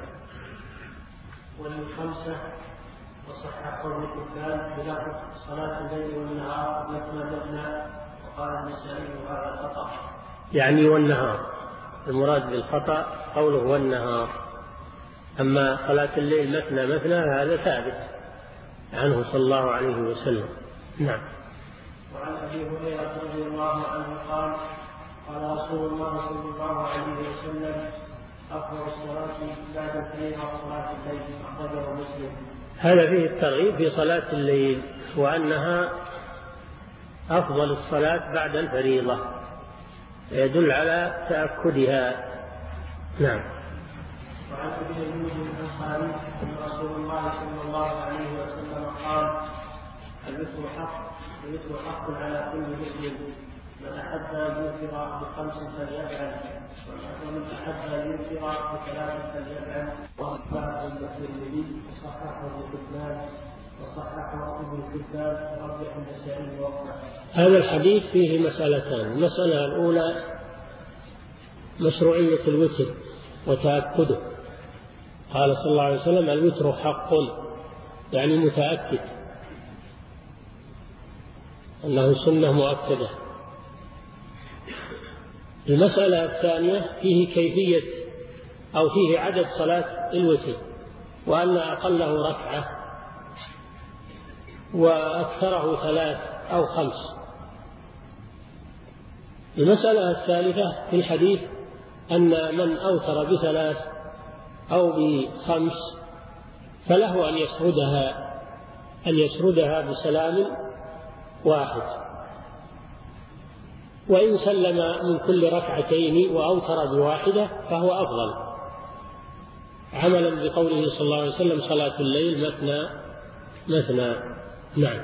[SPEAKER 1] وللخمسة وصح قول الكتاب بلفظ صلاة الليل والنهار مثنى مثنى، وقال النسائي هذا خطأ.
[SPEAKER 2] يعني والنهار، المراد بالخطأ قوله والنهار، أما صلاة الليل مثنى مثنى هذا ثابت عنه صلى الله عليه وسلم. نعم.
[SPEAKER 1] وعن أبي هريرة رضي الله عنه قال قال رسول الله صلى الله عليه وسلم أفضل الصلاة بعد الفريضة صلاة الليل، أخرجه مسلم.
[SPEAKER 2] هذا فيه الترغيب في صلاة الليل وأنها أفضل الصلاة بعد الفريضة، يدل على تأكدها. نعم.
[SPEAKER 1] وعن ابي ايوب الانصاري ان رسول الله صلى الله عليه وسلم قال الوتر حق الوتر حق على كل مسلم، من احب ان يوتر بخمس فليفعل، ومن احب ان يوتر بثلاث فليفعل. وصححه الترمذي وصححه الكتاب وصححه ابن الكتاب ورجح النسائي ووقفه.
[SPEAKER 2] هذا الحديث فيه مسألتان. المسألة الأولى مشروعية الوتر وتأكده. قال صلى الله عليه وسلم الوتر حق، يعني متأكد أنه سنة مؤكدة. المسألة الثانية فيه كيفية أو فيه عدد صلاة الوتر، وأن أقله ركعة وأكثره ثلاث أو خمس. المسألة الثالثة في الحديث أن من أوتر بثلاث أو بخمس فله أن يسردها أن يسردها بسلام واحد، وإن سلم من كل ركعتين وأوتر بواحدة فهو أفضل، عملا بقوله صلى الله عليه وسلم صلاة الليل مثنى مثنى. نعم.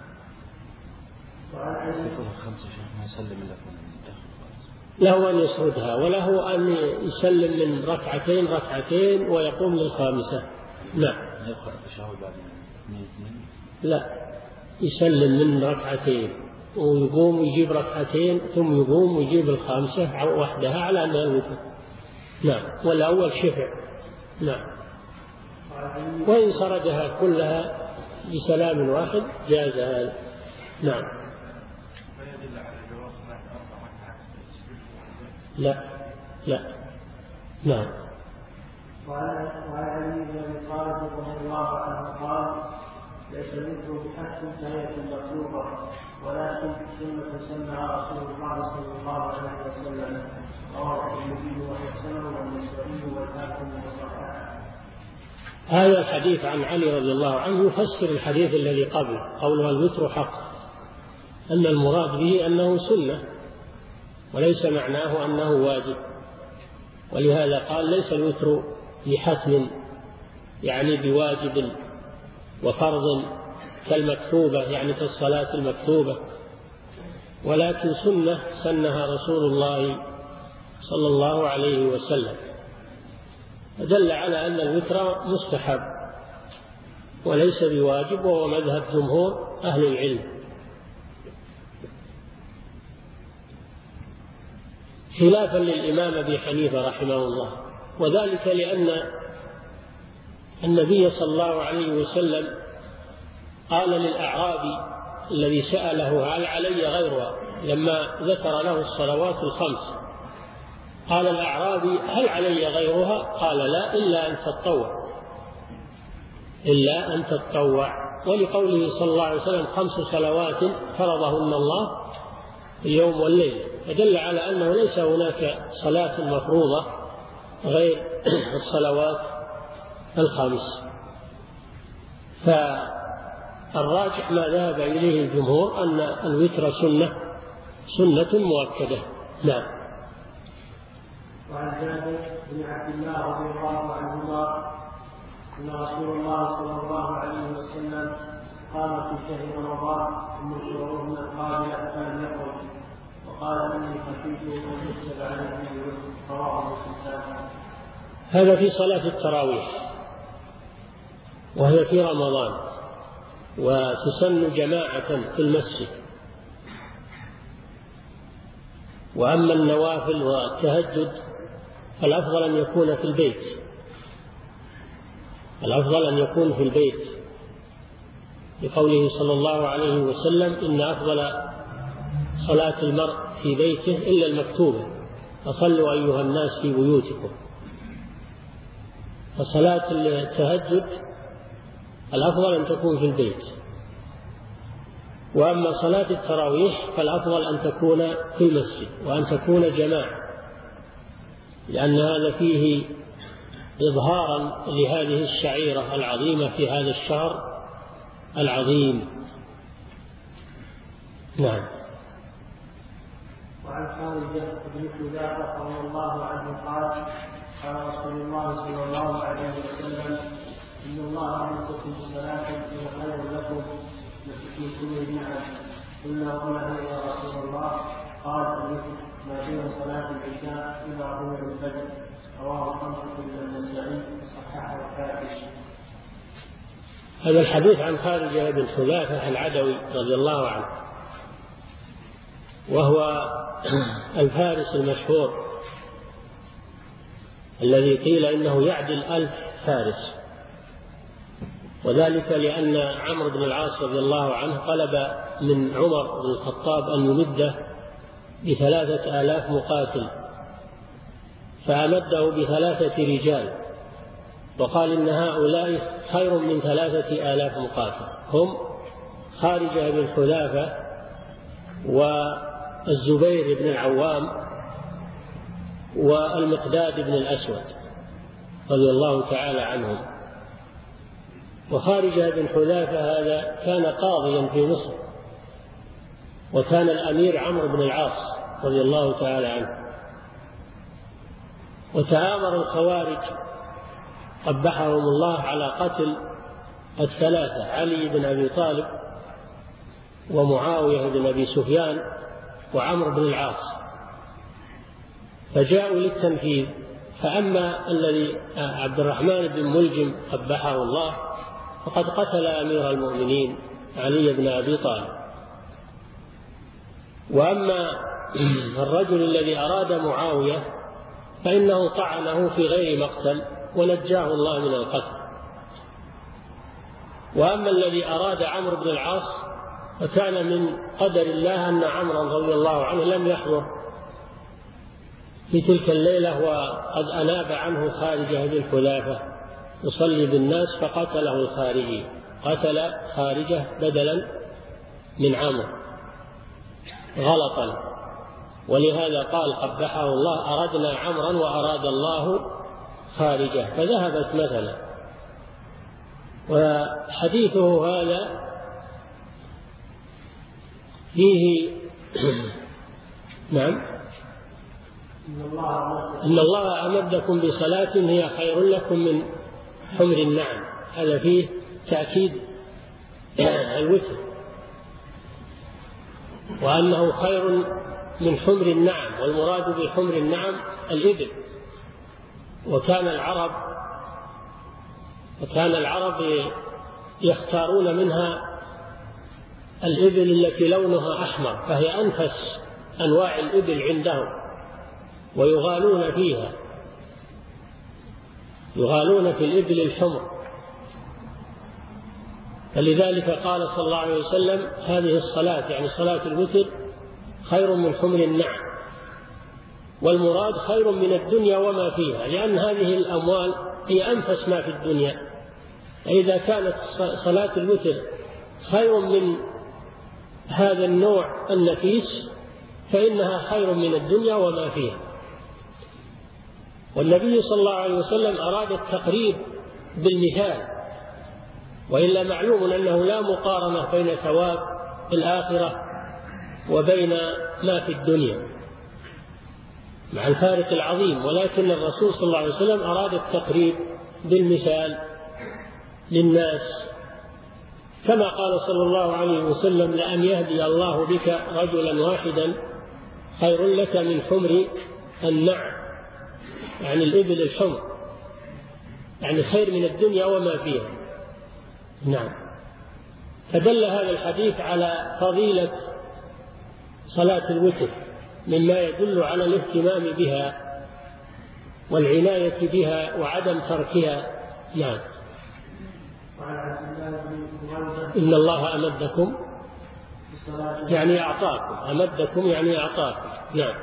[SPEAKER 2] له أن يسردها وله أن يسلم من ركعتين ركعتين ويقوم للخامسة. نعم. لا، يسلم من ركعتين ويقوم ويجيب ركعتين ثم يقوم ويجيب الخامسة وحدها على أنها الوتر. نعم. والأول شفع. نعم. وإن سردها كلها بسلام واحد جاز هذا. نعم. لا لا. نعم.
[SPEAKER 1] وعن علي بن ابي طالب رضي الله عنه قال ليس مثله بحث آية مطلوبة، ولكن سنة سنها رسول الله صلى الله عليه وسلم، رواه الترمذي وحسنه والنسائي والحاكم وصححه.
[SPEAKER 2] هذا الحديث عن علي رضي الله عنه يفسر الحديث الذي قبله قوله الوتر حق، أن المراد به أنه سنة وليس معناه أنه واجب، ولهذا قال ليس الوتر بحتم يعني بواجب وفرض كالمكتوبة يعني كالصلاة المكتوبة، ولكن سنة سنها رسول الله صلى الله عليه وسلم. دل على أن الوتر مستحب وليس بواجب، وهو مذهب جمهور أهل العلم، خلافا للإمام أبي حنيفة رحمه الله. وذلك لأن النبي صلى الله عليه وسلم قال للأعرابي الذي سأله هل علي غيرها لما ذكر له الصلوات الخمس، قال الأعرابي هل علي غيرها؟ قال لا، إلا أن تتطوع إلا أن تتطوع ولقوله صلى الله عليه وسلم خمس صلوات فرضهن الله اليوم والليل، فدل على أنه ليس هناك صلاة مفروضة غير الصلوات الخمس. فالراجح ما ذهب إليه الجمهور أن الوتر سنة سنة مؤكدة. نعم.
[SPEAKER 1] وعن جابر بن عبد الله رضي الله عنهما أن رسول الله صلى الله عليه وسلم قام في شهر رمضان ثم شهورهن القابلة فلم يخرج، وقال إني خشيت أن يكتب عليه الوتر، رواه مسلم.
[SPEAKER 2] هذا في صلاة التراويح وهي في رمضان، وتسن جماعة في المسجد. وأما النوافل والتهجد فالأفضل أن يكون في البيت الأفضل أن يكون في البيت لقوله صلى الله عليه وسلم إن أفضل صلاة المرء في بيته إلا المكتوبة، فصلوا أيها الناس في بيوتكم. فصلاة التهجد الأفضل أن تكون في البيت. وأما صلاة التراويح فالأفضل أن تكون في المسجد وأن تكون جماعة، لأن هذا فيه إظهارا لهذه الشعيرة العظيمة في هذا الشهر العظيم. نعم.
[SPEAKER 1] وعن خارجة بن حذافة رضي الله عنه قال قال رسول الله صلى الله عليه وسلم إن الله أمركم بصلاة هي خير لكم في كل نعم. قلنا وما هي يا رسول الله؟ قال الوتر ما بين صلاة العشاء إلى طلوع الفجر، رواه خمسة من النسائي وصححه الحاكم.
[SPEAKER 2] هذا الحديث عن خارجة بن حذافة العدوي رضي الله عنه، وهو الفارس المشهور الذي قيل إنه يعدل ألف فارس، وذلك لأن عمرو بن العاص رضي الله عنه طلب من عمر بن الخطاب أن يمده بثلاثة آلاف مقاتل، فأمده بثلاثة رجال، وقال إن هؤلاء خير من ثلاثة آلاف مقاتل، هم خارجة بن حذافة والزبير بن العوام والمقداد بن الأسود رضي الله تعالى عنهم. وخارجة بن حذافة هذا كان قاضيا في مصر، وكان الأمير عمرو بن العاص رضي الله تعالى عنه. وتآمر الخوارج قبحهم الله على قتل الثلاثة، علي بن أبي طالب ومعاوية بن أبي سفيان وعمرو بن العاص، فجاءوا للتنفيذ. فأما الذي عبد الرحمن بن ملجم قبحه الله فقد قتل أمير المؤمنين علي بن أبي طالب. وأما الرجل الذي أراد معاوية فإنه طعنه في غير مقتل ونجاه الله من القتل. وأما الذي أراد عمرو بن العاص فكان من قدر الله أن عمرو رضي الله عنه لم يحضر في تلك الليلة، وقد أناب عنه خارجة بن حذافة يصلي بالناس فقتله الخارجي، قتل خارجة بدلا من عمرو غلطا. ولهذا قال قبحه الله أردنا عمرا وأراد الله خارجة، فذهبت مثلا. وحديثه هذا فيه نعم إن الله أمدكم بصلاة هي خير لكم من حمر النعم، هذا فيه تأكيد الوتر، وأنه خير من حمر النعم، والمراد بحمر النعم الإبل، وكان العرب وكان العرب يختارون منها الإبل التي لونها أحمر، فهي أنفس أنواع الإبل عندهم، ويغالون فيها، يغالون في الإبل الحمر. فلذلك قال صلى الله عليه وسلم: هذه الصلاة، يعني صلاة الوتر، خير من حمر النعم. والمراد خير من الدنيا وما فيها، لأن هذه الأموال هي أنفس ما في الدنيا. فإذا كانت صلاة الوتر خير من هذا النوع النفيس فإنها خير من الدنيا وما فيها. والنبي صلى الله عليه وسلم أراد التقريب بالمثال، وإلا معلوم أنه لا مقارنة بين ثواب الآخرة وبين ما في الدنيا مع الفارق العظيم، ولكن الرسول صلى الله عليه وسلم أراد التقريب بالمثال للناس، كما قال صلى الله عليه وسلم: لأن يهدي الله بك رجلا واحدا خير لك من حمر النعم، يعني الإبل الحمر، يعني خير من الدنيا وما فيها. نعم. فدل هذا الحديث على فضيلة صلاة الوتر، مما يدل على الاهتمام بها والعناية بها وعدم تركها. نعم. إن الله أمدكم، يعني أعطاكم، أمدكم يعني أعطاكم. نعم.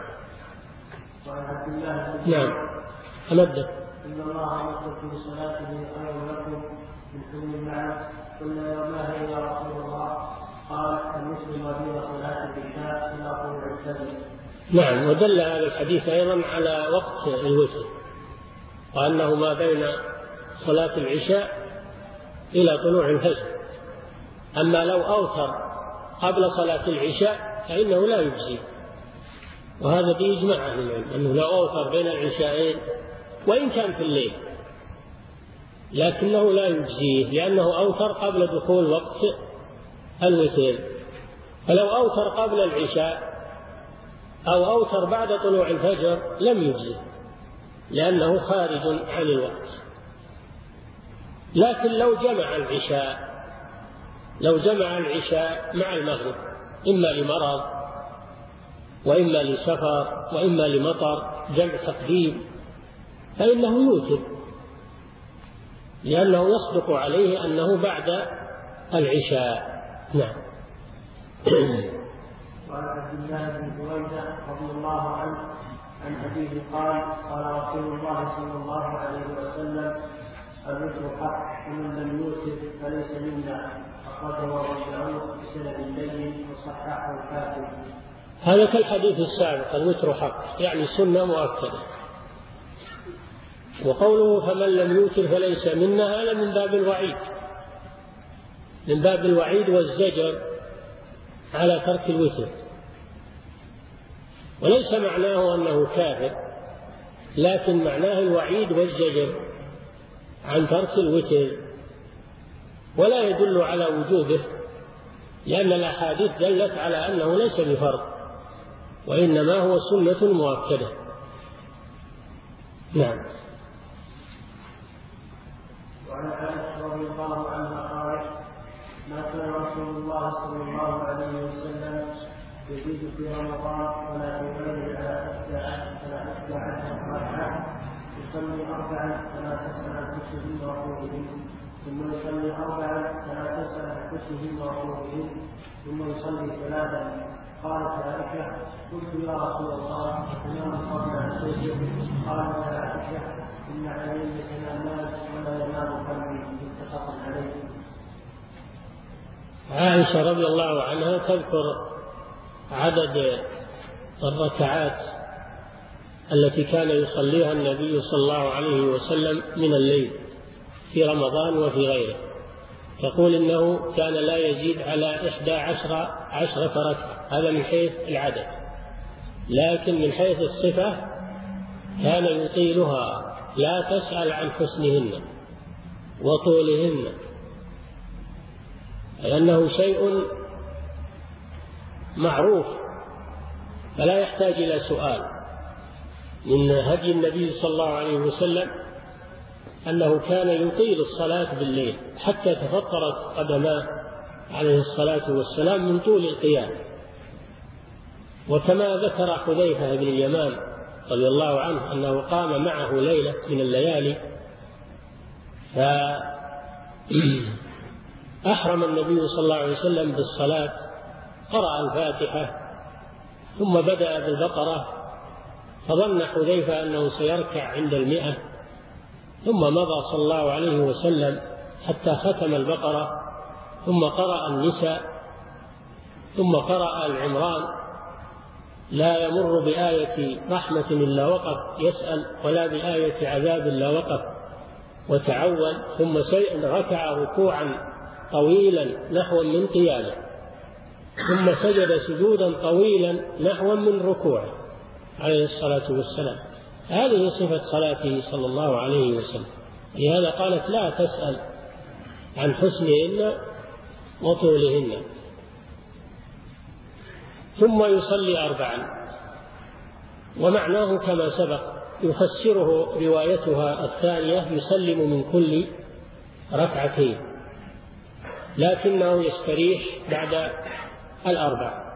[SPEAKER 2] نعم. أمدكم.
[SPEAKER 1] إن الله أمدكم بصلاته خير لكم من كل الناس. قلنا: وما هي يا رسول الله؟ قال: المسلم ما بين صلاة العشاء إلى طلوع الفجر.
[SPEAKER 2] نعم. ودل هذا الحديث أيضا على وقت الوتر، وأنه ما بين صلاة العشاء إلى طلوع الفجر. أما لو أوتر قبل صلاة العشاء فإنه لا يجزي، وهذا بإجماع أهل العلم أنه لو أوتر بين العشاءين وإن كان في الليل لكنه لا يجزيه، لأنه أوتر قبل دخول وقت الوتر. فلو أوتر قبل العشاء أو أوتر بعد طلوع الفجر لم يجزي، لأنه خارج عن الوقت. لكن لو جمع العشاء لو جمع العشاء مع المغرب، إما لمرض وإما لسفر وإما لمطر، جمع تقديم، فإنه يوتر، لأنه يصدق عليه أنه بعد العشاء. نعم.
[SPEAKER 1] وعن عبد الله بن بريدة رضي الله عنه عن أبيه قال: قال رسول الله صلى الله عليه وسلم: الوتر حق، ومن لم يوتر فليس منا. أخرجه أبو داود بسند لين وصححه الحاكم.
[SPEAKER 2] هذا كالحديث السابق: الوتر حق، يعني سنة مؤكدة. وقوله: فمن لم يوتر فليس منا، هذا من باب الوعيد، من باب الوعيد والزجر على ترك الوتر، وليس معناه أنه كافر، لكن معناه الوعيد والزجر عن ترك الوتر، ولا يدل على وجوبه، لأن الأحاديث دلت على أنه ليس بفرض، وإنما هو سنة مؤكدة. نعم.
[SPEAKER 1] وعن عائشة رضي الله عنها قالت: ما كان رسول الله صلى الله عليه وسلم يزيد في رمضان ولا في غيره على إحدى عشرة ركعة، يصلي أربعا فلا تسأل عن كتبه وركوعه، ثم يصلي أربعا فلا تسأل عن كتبه وركوعه، ثم يصلي ثلاثا. قالت عائشة: قلت يا رسول الله إنما صلى عن سيده. قالت عائشة: إن عليه سنامان ولا ينام قلبي. متفق عليه.
[SPEAKER 2] عائشة رضي الله عنها تذكر عدد الركعات التي كان يصليها النبي صلى الله عليه وسلم من الليل في رمضان وفي غيره، تقول إنه كان لا يزيد على إحدى عشرة عشرة ركعة، هذا من حيث العدد، لكن من حيث الصفة كان يطيلها، لا تسأل عن حسنهن وطولهن، لأنه شيء معروف فلا يحتاج إلى سؤال، من هدي النبي صلى الله عليه وسلم أنه كان يطيل الصلاة بالليل حتى تفطرت قدماه عليه الصلاة والسلام من طول القيام. وكما ذكر حذيفة بن اليمان رضي الله عنه أنه قام معه ليلة من الليالي فأحرم النبي صلى الله عليه وسلم بالصلاة، قرأ الفاتحة ثم بدأ بالبقرة، فظن حذيفة أنه سيركع عند المئة، ثم مضى صلى الله عليه وسلم حتى ختم البقرة، ثم قرأ النساء، ثم قرأ العمران، لا يمر بآية رحمة إلا وقف يسأل، ولا بآية عذاب إلا وقف وتعول، ثم ركع ركوعا طويلا نحو من قيامه، ثم سجد سجودا طويلا نحو من ركوعه عليه الصلاة والسلام. هذه صفة صلاته صلى الله عليه وسلم، لهذا قالت لا تسأل عن حسنهن وطولهن. ثم يصلي أربعا، ومعناه كما سبق، يفسره روايتها الثانية يسلم من كل ركعتين، لكنه يستريح بعد الأربع.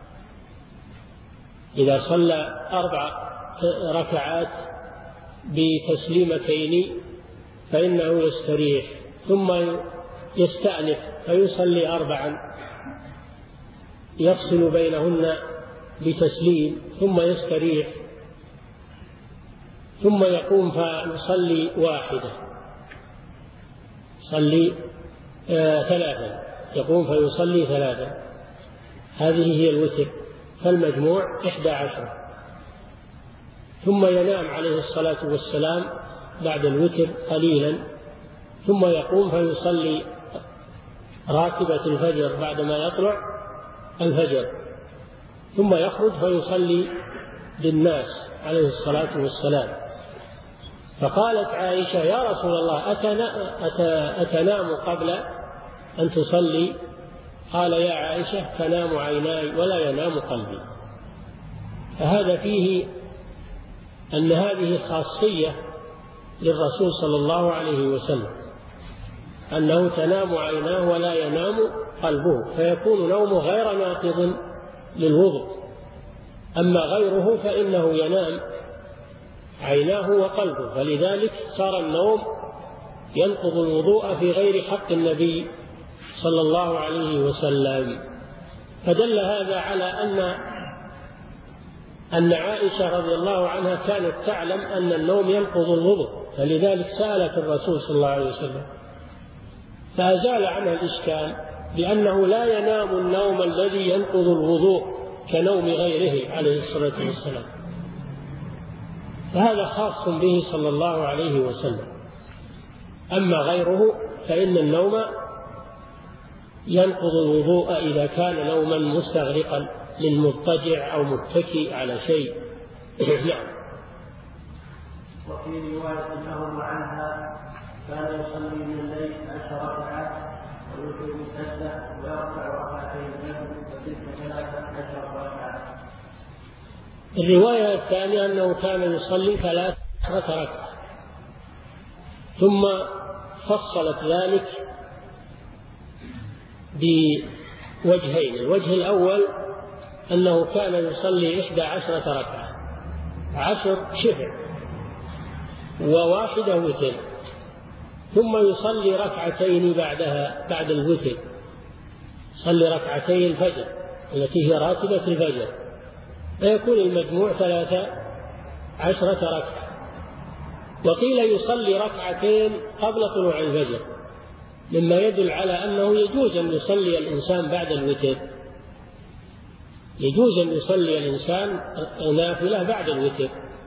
[SPEAKER 2] إذا صلى أربع ركعات بتسليمتين فإنه يستريح، ثم يستأنف فيصلي أربعا يفصل بينهن بتسليم، ثم يستريح، ثم يقوم فيصلي واحدة، يصلي آه ثلاثا، يقوم فيصلي ثلاثا. هذه هي الوتر، فالمجموع إحدى عشر. ثم ينام عليه الصلاة والسلام بعد الوتر قليلا، ثم يقوم فيصلي راتبة الفجر بعدما يطلع الفجر، ثم يخرج فيصلي بالناس عليه الصلاة والسلام. فقالت عائشة يا رسول الله أتنام قبل أن تصلي؟ قال يا عائشة تنام عيناي ولا ينام قلبي. فهذا فيه أن هذه خاصية للرسول صلى الله عليه وسلم، أنه تنام عيناه ولا ينام قلبه، فيكون نومه غير ناقض للوضوء. أما غيره فإنه ينام عيناه وقلبه، فلذلك صار النوم ينقض الوضوء في غير حق النبي صلى الله عليه وسلم. فدل هذا على أن أن عائشة رضي الله عنها كانت تعلم أن النوم ينقض الوضوء، فلذلك سألت الرسول صلى الله عليه وسلم، فأزال عنها الإشكال بأنه لا ينام النوم الذي ينقض الوضوء كنوم غيره عليه الصلاة والسلام، فهذا خاص به صلى الله عليه وسلم. أما غيره فإن النوم ينقض الوضوء إذا كان نوما مستغرقا للمضطجع أو متكئ على شيء. نعم.
[SPEAKER 1] وفي رواية له عنها كان يصلي من الليل عشر ركعات ويوتر بالسجدة ويرفع ركعتين الفجر وست ثلاثة عشر ركعات.
[SPEAKER 2] الرواية الثانية أنه كان يصلي ثلاث ركعات، ثم فصلت ذلك بوجهين. الوجه الأول أنه كان يصلي إحدى عشرة ركعة، عشر شفع وواحدة وتر، ثم يصلي ركعتين بعدها بعد الوتر، يصلي ركعتين الفجر التي هي راتبة الفجر، فيكون المجموع ثلاثة عشرة ركعة. وقيل يصلي ركعتين قبل طلوع الفجر، مما يدل على أنه يجوز أن يصلي الإنسان بعد الوتر، يجوز أن يصلي الإنسان نافلة بعد الوتر.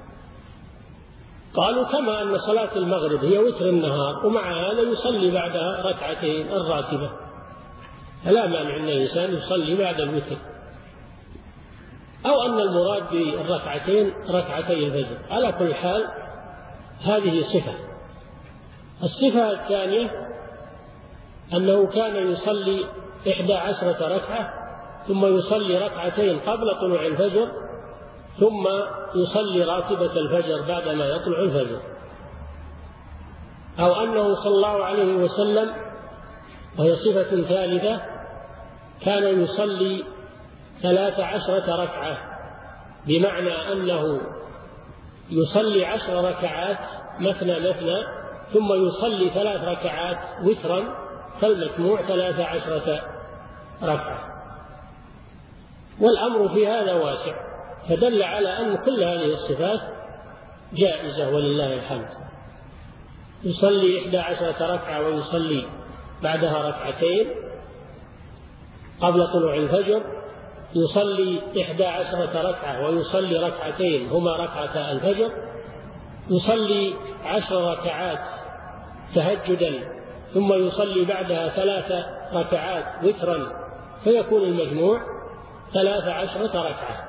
[SPEAKER 2] قالوا كما أن صلاة المغرب هي وتر النهار، ومع هذا يصلي بعدها ركعتين الراتبة، فلا مانع أن الإنسان يصلي بعد الوتر، أو أن المراد بالركعتين ركعتي الفجر. على كل حال هذه صفة. الصفة الثانية أنه كان يصلي إحدى عشرة ركعة ثم يصلي ركعتين قبل طلوع الفجر، ثم يصلي راتبة الفجر بعدما يطلع الفجر. أو أنه صلى الله عليه وسلم، وهي صفة ثالثة، كان يصلي ثلاث عشرة ركعة، بمعنى أنه يصلي عشر ركعات مثنى مثنى، ثم يصلي ثلاث ركعات وترا، فالمجموع ثلاث عشرة ركعة. والأمر في هذا واسع، فدل على أن كل هذه الصفات جائزة ولله الحمد. يصلي إحدى عشرة ركعة ويصلي بعدها ركعتين قبل طلوع الفجر، يصلي إحدى عشرة ركعة ويصلي ركعتين هما ركعتا الفجر، يصلي عشر ركعات تهجدا ثم يصلي بعدها ثلاث ركعات وترا، فيكون المجموع ثلاث عشرة ركعة.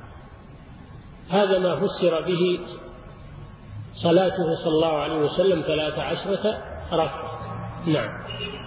[SPEAKER 2] هذا ما فسر به صلاته صلى الله عليه وسلم ثلاث عشرة ركعة. نعم.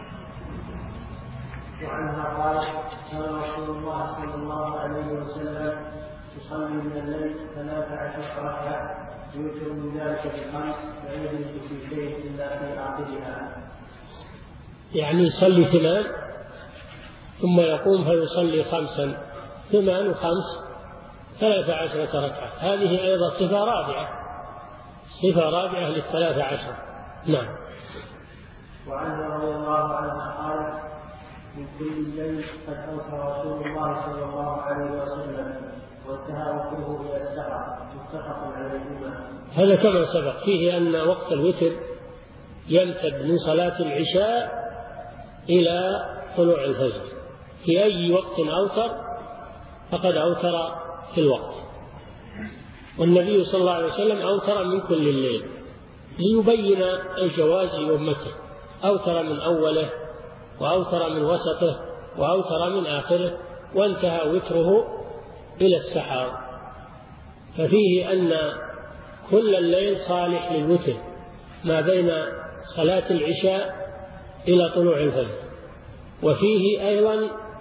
[SPEAKER 1] وعنها قال: كان رسول الله صلى الله عليه وسلم يصلي من الليل ثلاث عشرة ركعة يوتر من ذلك بخمس، لا يجلس في شيء إلا في آخرها.
[SPEAKER 2] يعني يصلي ثمان ثم يقوم فيصلي خمسا، ثمان وخمس ثلاث عشرة ركعة. هذه أيضا صفة رابعة، صفة رابعة للثلاث عشر. نعم.
[SPEAKER 1] وعنه رضي الله عنه قال: من كل الليل قد أوتر رسول الله صلى الله عليه وسلم وانتهى وقته إلى السحر، متفق عليهما.
[SPEAKER 2] هذا كما سبق فيه أن وقت الوتر يمتد من صلاة العشاء إلى طلوع الفجر، في أي وقت أوتر فقد أوتر في الوقت. والنبي صلى الله عليه وسلم أوتر من كل الليل ليبين الجواز لأمته، أوتر من أوله وأوتر من وسطه وأوتر من آخره، وانتهى وتره إلى السحر. ففيه أن كل الليل صالح للوتر ما بين صلاة العشاء إلى طلوع الفجر. وفيه أيضا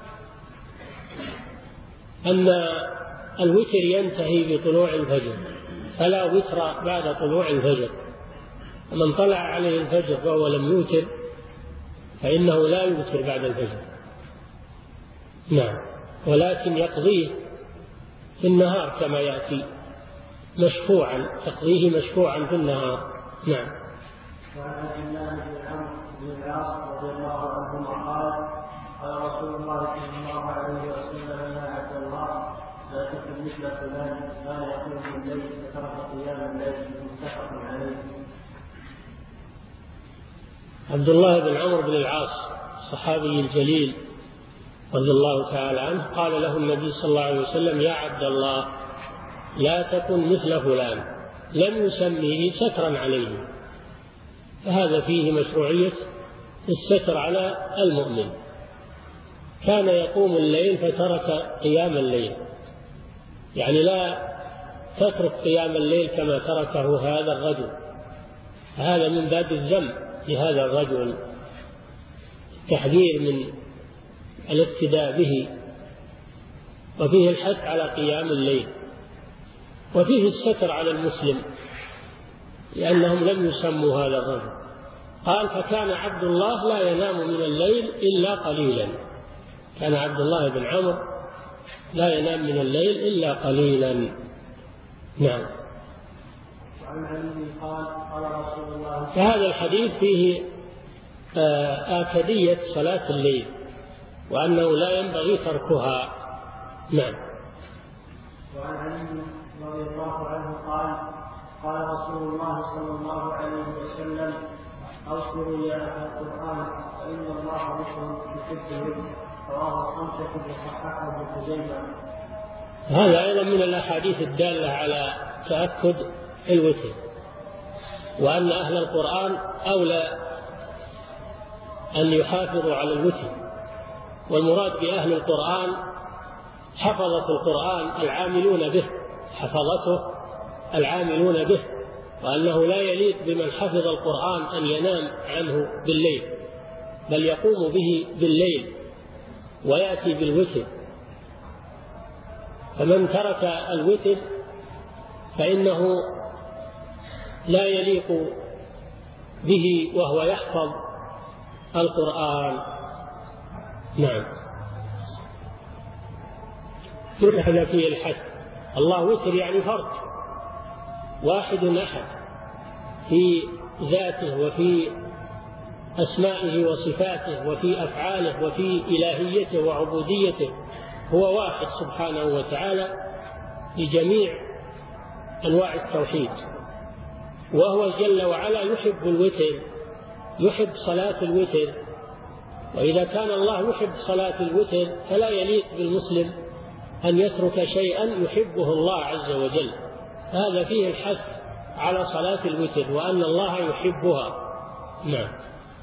[SPEAKER 2] أن الوتر ينتهي بطلوع الفجر، فلا وتر بعد طلوع الفجر. ومن طلع عليه الفجر فهو لم يوتر فإنه لا يوتر بعد الفجر. نعم. ولكن يقضيه في النهار كما يأتي مشفوعا، تقضيه مشفوعا في النهار. نعم.
[SPEAKER 1] وعن عبد الله بن عمرو بن العاص رضي الله عنهما قال: قال رسول الله صلى الله عليه وسلم: يا عبد الله، لا تكن مثل فلان كان يقوم الليل فترك قيام الليل، متفق عليه.
[SPEAKER 2] عبد الله بن عمرو بن العاص الصحابي الجليل رضي الله تعالى عنه قال له النبي صلى الله عليه وسلم: يا عبد الله، لا تكن مثل فلان، لم يسميه سترا عليه. فهذا فيه مشروعية الستر على المؤمن. كان يقوم الليل فترك قيام الليل، يعني لا تترك قيام الليل كما تركه هذا الرجل. هذا من باب الذم لهذا الرجل، التحذير من الاقتداء به، وفيه الحث على قيام الليل، وفيه الستر على المسلم لأنهم لم يسموا هذا الرجل. قال: فكان عبد الله لا ينام من الليل إلا قليلا. كان عبد الله بن عمرو لا ينام من الليل إلا قليلا. نعم. فهذا الحديث فيه آكدية صلاة الليل وأنه لا ينبغي تركها. نعم.
[SPEAKER 1] وعن علي رضي الله عنه قال: قال رسول الله صلى الله عليه وسلم: أوصلوا يا أهل القرآن فإن الله بكم يحبهم. رواه الخمسة وصححه ابن خزيمة.
[SPEAKER 2] هذا أيضا من الأحاديث الدالة على تأكد الوتر، وأن أهل القرآن أولى أن يحافظوا على الوتر. والمراد بأهل القرآن حفظة القرآن العاملون به، حفظته العاملون به، وأنه لا يليق بمن حفظ القرآن أن ينام عنه بالليل، بل يقوم به بالليل ويأتي بالوتر. فمن ترك الوتر فإنه لا يليق به وهو يحفظ القرآن. نعم. هذا فيه الحث. الله وتر يعني فرد واحد أحد في ذاته وفي أسمائه وصفاته وفي أفعاله وفي إلهيته وعبوديته، هو واحد سبحانه وتعالى لجميع أنواع التوحيد، وهو جل وعلا يحب الوتر، يحب صلاة الوتر. وإذا كان الله يحب صلاة الوتر فلا يليق بالمسلم أن يترك شيئا يحبه الله عز وجل. هذا فيه الحث على صلاة الوتر وأن الله يحبها. نعم.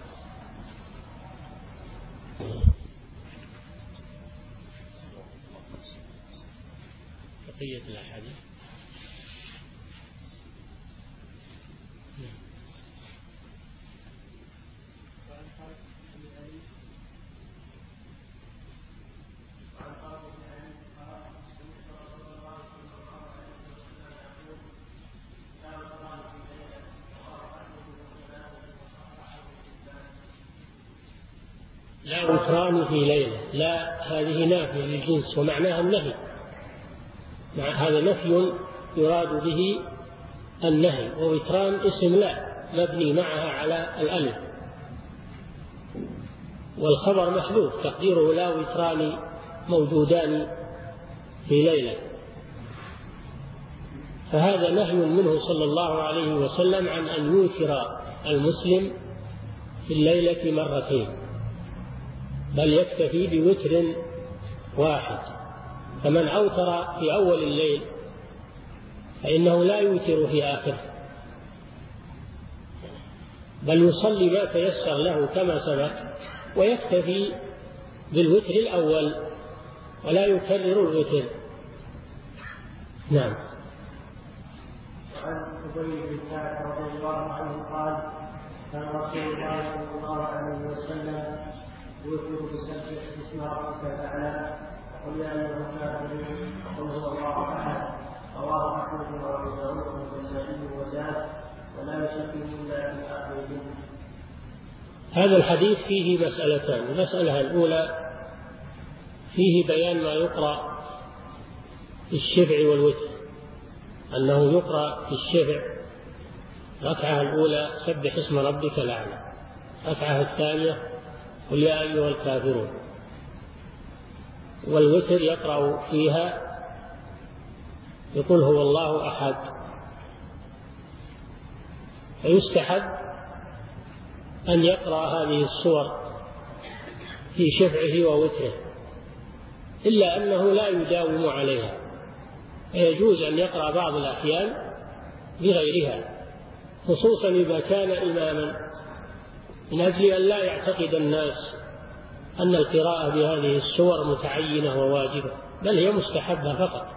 [SPEAKER 2] بقية الأحاديث. لا وتران في ليلة، لا، هذه نافية للجنس ومعناها النهي. هذا نفي يراد به النهي. ووتران اسم لا مبني معها على الألف، والخبر محذوف تقديره لا وتران موجودان في ليلة. فهذا نهي منه صلى الله عليه وسلم عن أن يوتر المسلم في الليلة مرتين، بل يكتفي بوتر واحد. فمن أوتر في أول الليل فإنه لا يوتر في آخره، بل يصلي ما تيسر له كما سبق، ويكتفي بالوتر الأول ولا يكرر الوتر. نعم.
[SPEAKER 1] عن أبي بن كعب رضي الله عنه قال: كان رسول الله صلى الله عليه وسلم يوتر بسبح اسم ربك الأعلى وقل يا أيها الكافرون قل هو الله أحد. رواه أحمد وأبو داود والنسائي وزاد: ولا يسبح إلا في آخر الجنة.
[SPEAKER 2] هذا الحديث فيه مسألتان. المسألة الأولى فيه بيان ما يقرأ في الشفع والوتر، أنه يقرأ في الشفع ركعة الأولى سبح اسم ربك الأعلى، ركعة الثانية قل يا أيها الكافرون، والوتر يقرأ فيها يقول هو الله أحد. فيستحب أن يقرأ هذه السور في شفعه ووتره، إلا أنه لا يداوم عليها، فيجوز أن يقرأ بعض الأحيان بغيرها، خصوصا إذا كان إماما، من أجل أن لا يعتقد الناس أن القراءة بهذه السور متعينة وواجبة، بل هي مستحبة فقط.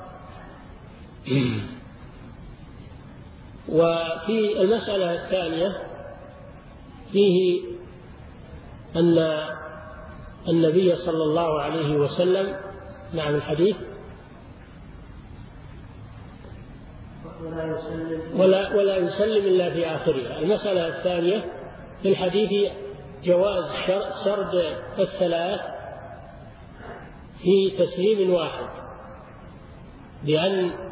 [SPEAKER 2] وفي المسألة الثانية فيه أن النبي صلى الله عليه وسلم، نعم الحديث، ولا, ولا يسلم إلا في آخرها. المسألة الثانية في الحديث جواز سرد الثلاث في تسليم واحد، بأن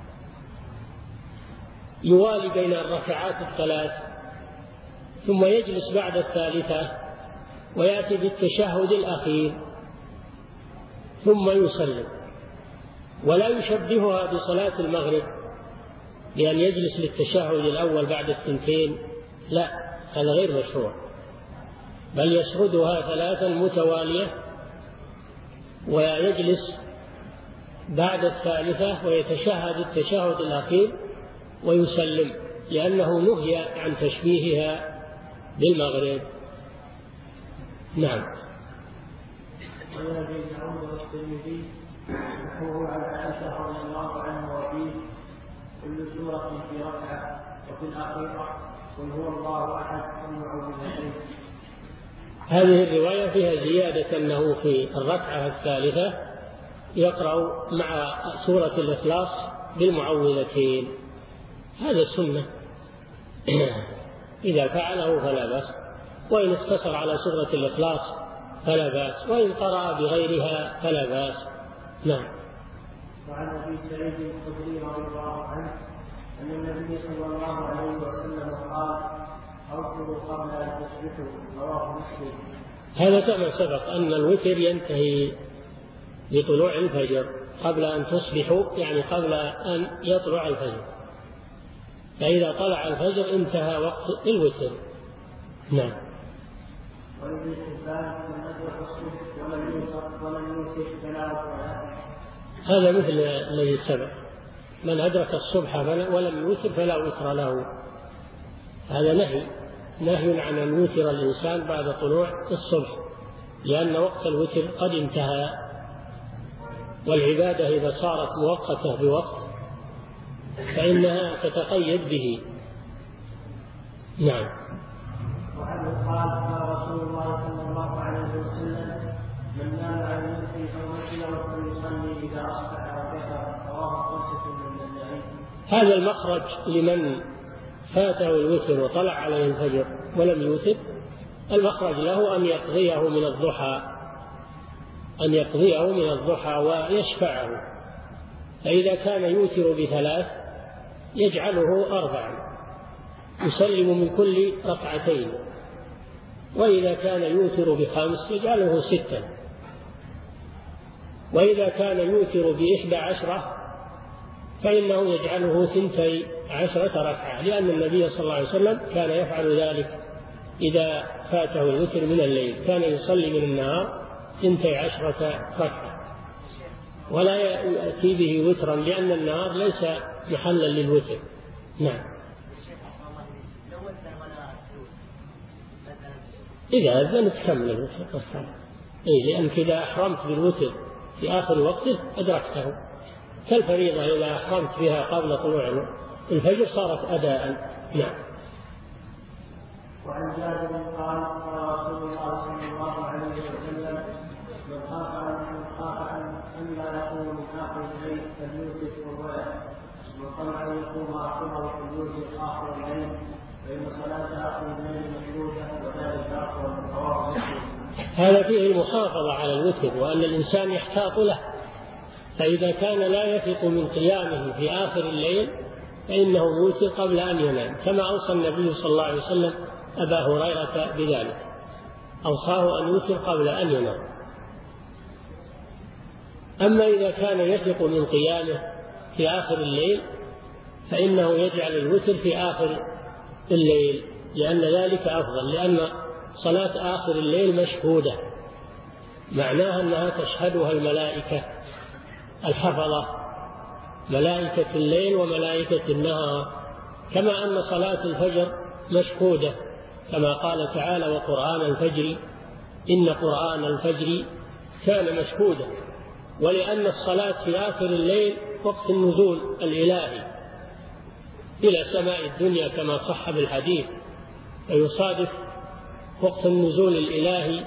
[SPEAKER 2] يوالي بين الركعات الثلاث ثم يجلس بعد الثالثة ويأتي بالتشهد الأخير ثم يسلم، ولا يشبهها بصلاة المغرب بأن يجلس للتشهد الأول بعد الثنتين، لا، هذا غير مشروع، بل يسردها ثلاثا متوالية ويجلس بعد الثالثة ويتشهد التشهد الأخير ويسلم، لأنه نهي عن تشبيهها بالمغرب. نعم.
[SPEAKER 1] وعن ابي داود والترمذي نحوه عن عائشه رضي الله عنها وفيه: كل سوره في ركعه وفي الاخيره قل هو الله احد والمعوذتين.
[SPEAKER 2] هذه الروايه فيها زياده انه في الركعه الثالثه يقرا مع سوره الاخلاص بالمعوذتين، هذا سنة إذا فعله فلا بأس، وإن اقتصر على سورة الإخلاص فلا بأس، وإن قرأ بغيرها فلا بأس. نعم.
[SPEAKER 1] وعن أبي سعيد الخدري رضي الله عنه أن النبي صلى الله عليه وسلم قال: أوتروا قبل أن تصبحوا، رواه مسلم.
[SPEAKER 2] هذا كما سبق أن الوتر ينتهي بطلوع الفجر قبل أن تصبحوا، يعني قبل أن يطلع الفجر، فإذا طلع الفجر انتهى وقت الوتر. نعم.
[SPEAKER 1] وابن حبان من أدرك الصبح ولم يوتر ولم يوتر فلا وتر.
[SPEAKER 2] هذا مثل الذي سبق، من أدرك الصبح ولم يوتر فلا وتر له. هذا نهي نهي عن أن يوتر الإنسان بعد طلوع الصبح، لأن وقت الوتر قد انتهى، والعبادة إذا صارت مؤقتة بوقت فإنها تتقيد به. نعم.
[SPEAKER 1] وعنه قال: قال رسول الله صلى الله عليه وسلم: من نام عن نفسه أو نسيه فليصلي إذا أصبح أو ذكر، رواه خمسة من النسائي.
[SPEAKER 2] هذا المخرج لمن فاته الوتر وطلع عليه الفجر ولم يوتر، المخرج له أن يقضيه من الضحى أن يقضيه من الضحى ويشفعه، فإذا كان يوتر بثلاث يجعله أربعا يسلم من كل ركعتين، وإذا كان يوتر بخمس يجعله ستا، وإذا كان يوتر بإحدى عشرة فإنه يجعله ثنتي عشرة ركعة، لأن النبي صلى الله عليه وسلم كان يفعل ذلك إذا فاته الوتر من الليل، كان يصلي من النهار ثنتي عشرة ركعة ولا يأتي به وترا، لأن النهار ليس محلا للوتر. نعم. إذا أذن تكمل الوتر، إيه، لأنك إذا أحرمت بالوتر في آخر وقته أدركته، كالفريضة إذا أحرمت بها قبل طلوع الفجر صارت أداء. نعم.
[SPEAKER 1] وعن جابر قال: قال رسول الله صلى الله عليه وسلم: من خاف أن خاف أن لا يقوم من آخر الليل فليوتر الرؤيا، ومن طمع أن يقوم آخره فليوتر آخر الليل، فإن صلاة آخر الليل مشروطة وذلك أفضل. رواه مسلم.
[SPEAKER 2] هذا فيه المحافظة على الوتر، وأن الإنسان يحتاط له، فإذا كان لا يثق من قيامه في آخر الليل فإنه يوتر قبل أن ينام، كما أوصى النبي صلى الله عليه وسلم أبا هريرة بذلك، أوصاه أن يوتر قبل أن ينام. أما إذا كان يثق من قيامه في آخر الليل فإنه يجعل الوتر في آخر الليل، لأن ذلك أفضل، لأن صلاة آخر الليل مشهودة، معناها أنها تشهدها الملائكة الحفظة، ملائكة الليل وملائكة النهار، كما أن صلاة الفجر مشهودة، كما قال تعالى: وقرآن الفجر إن قرآن الفجر كان مشهودا. ولأن الصلاة في آخر الليل وقت النزول الإلهي إلى سماء الدنيا كما صح بالحديث، فيصادف وقت النزول الإلهي،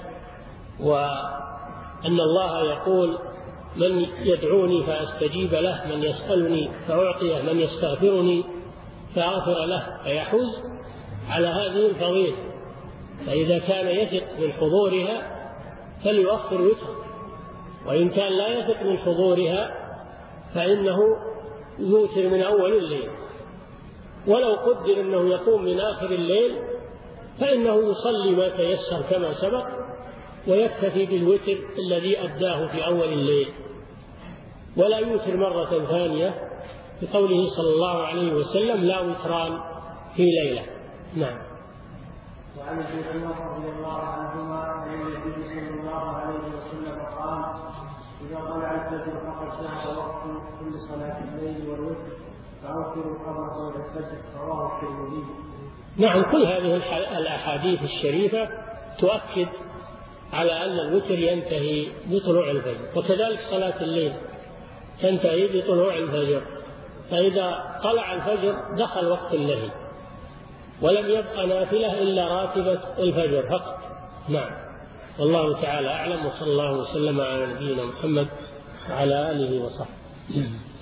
[SPEAKER 2] وأن الله يقول: من يدعوني فأستجيب له، من يسألني فأعطيه، من يستغفرني فأغفر له، فيحوز على هذه الفضيلة. فإذا كان يثق من حضورها فليؤخر وتره، وإن كان لا يثق من حضورها فإنه يوتر من أول الليل، ولو قدر أنه يقوم من آخر الليل فإنه يصلي ما تيسر كما سبق، ويكتفي بالوتر الذي أداه في أول الليل، ولا يوتر مرة ثانية، بقوله صلى الله عليه وسلم: لا وتران في ليلة. نعم.
[SPEAKER 1] وعن ابن عمر رضي الله عنهما عن النبي صلى الله عليه وسلم قال: إذا طلع الفجر فقد شهد وقت كل صلاة الليل والوتر فأوتروا قبل طلوع الفجر. رواه الترمذي.
[SPEAKER 2] نعم. كل هذه الأحاديث الشريفة تؤكد على أن الوتر ينتهي بطلوع الفجر، وكذلك صلاة الليل تنتهي بطلوع الفجر، فإذا طلع الفجر دخل وقت النهي، ولم يبقى نافلة إلا راتبة الفجر فقط. نعم. والله تعالى أعلم، وصلى الله وسلم على نبينا محمد وعلى آله وصحبه.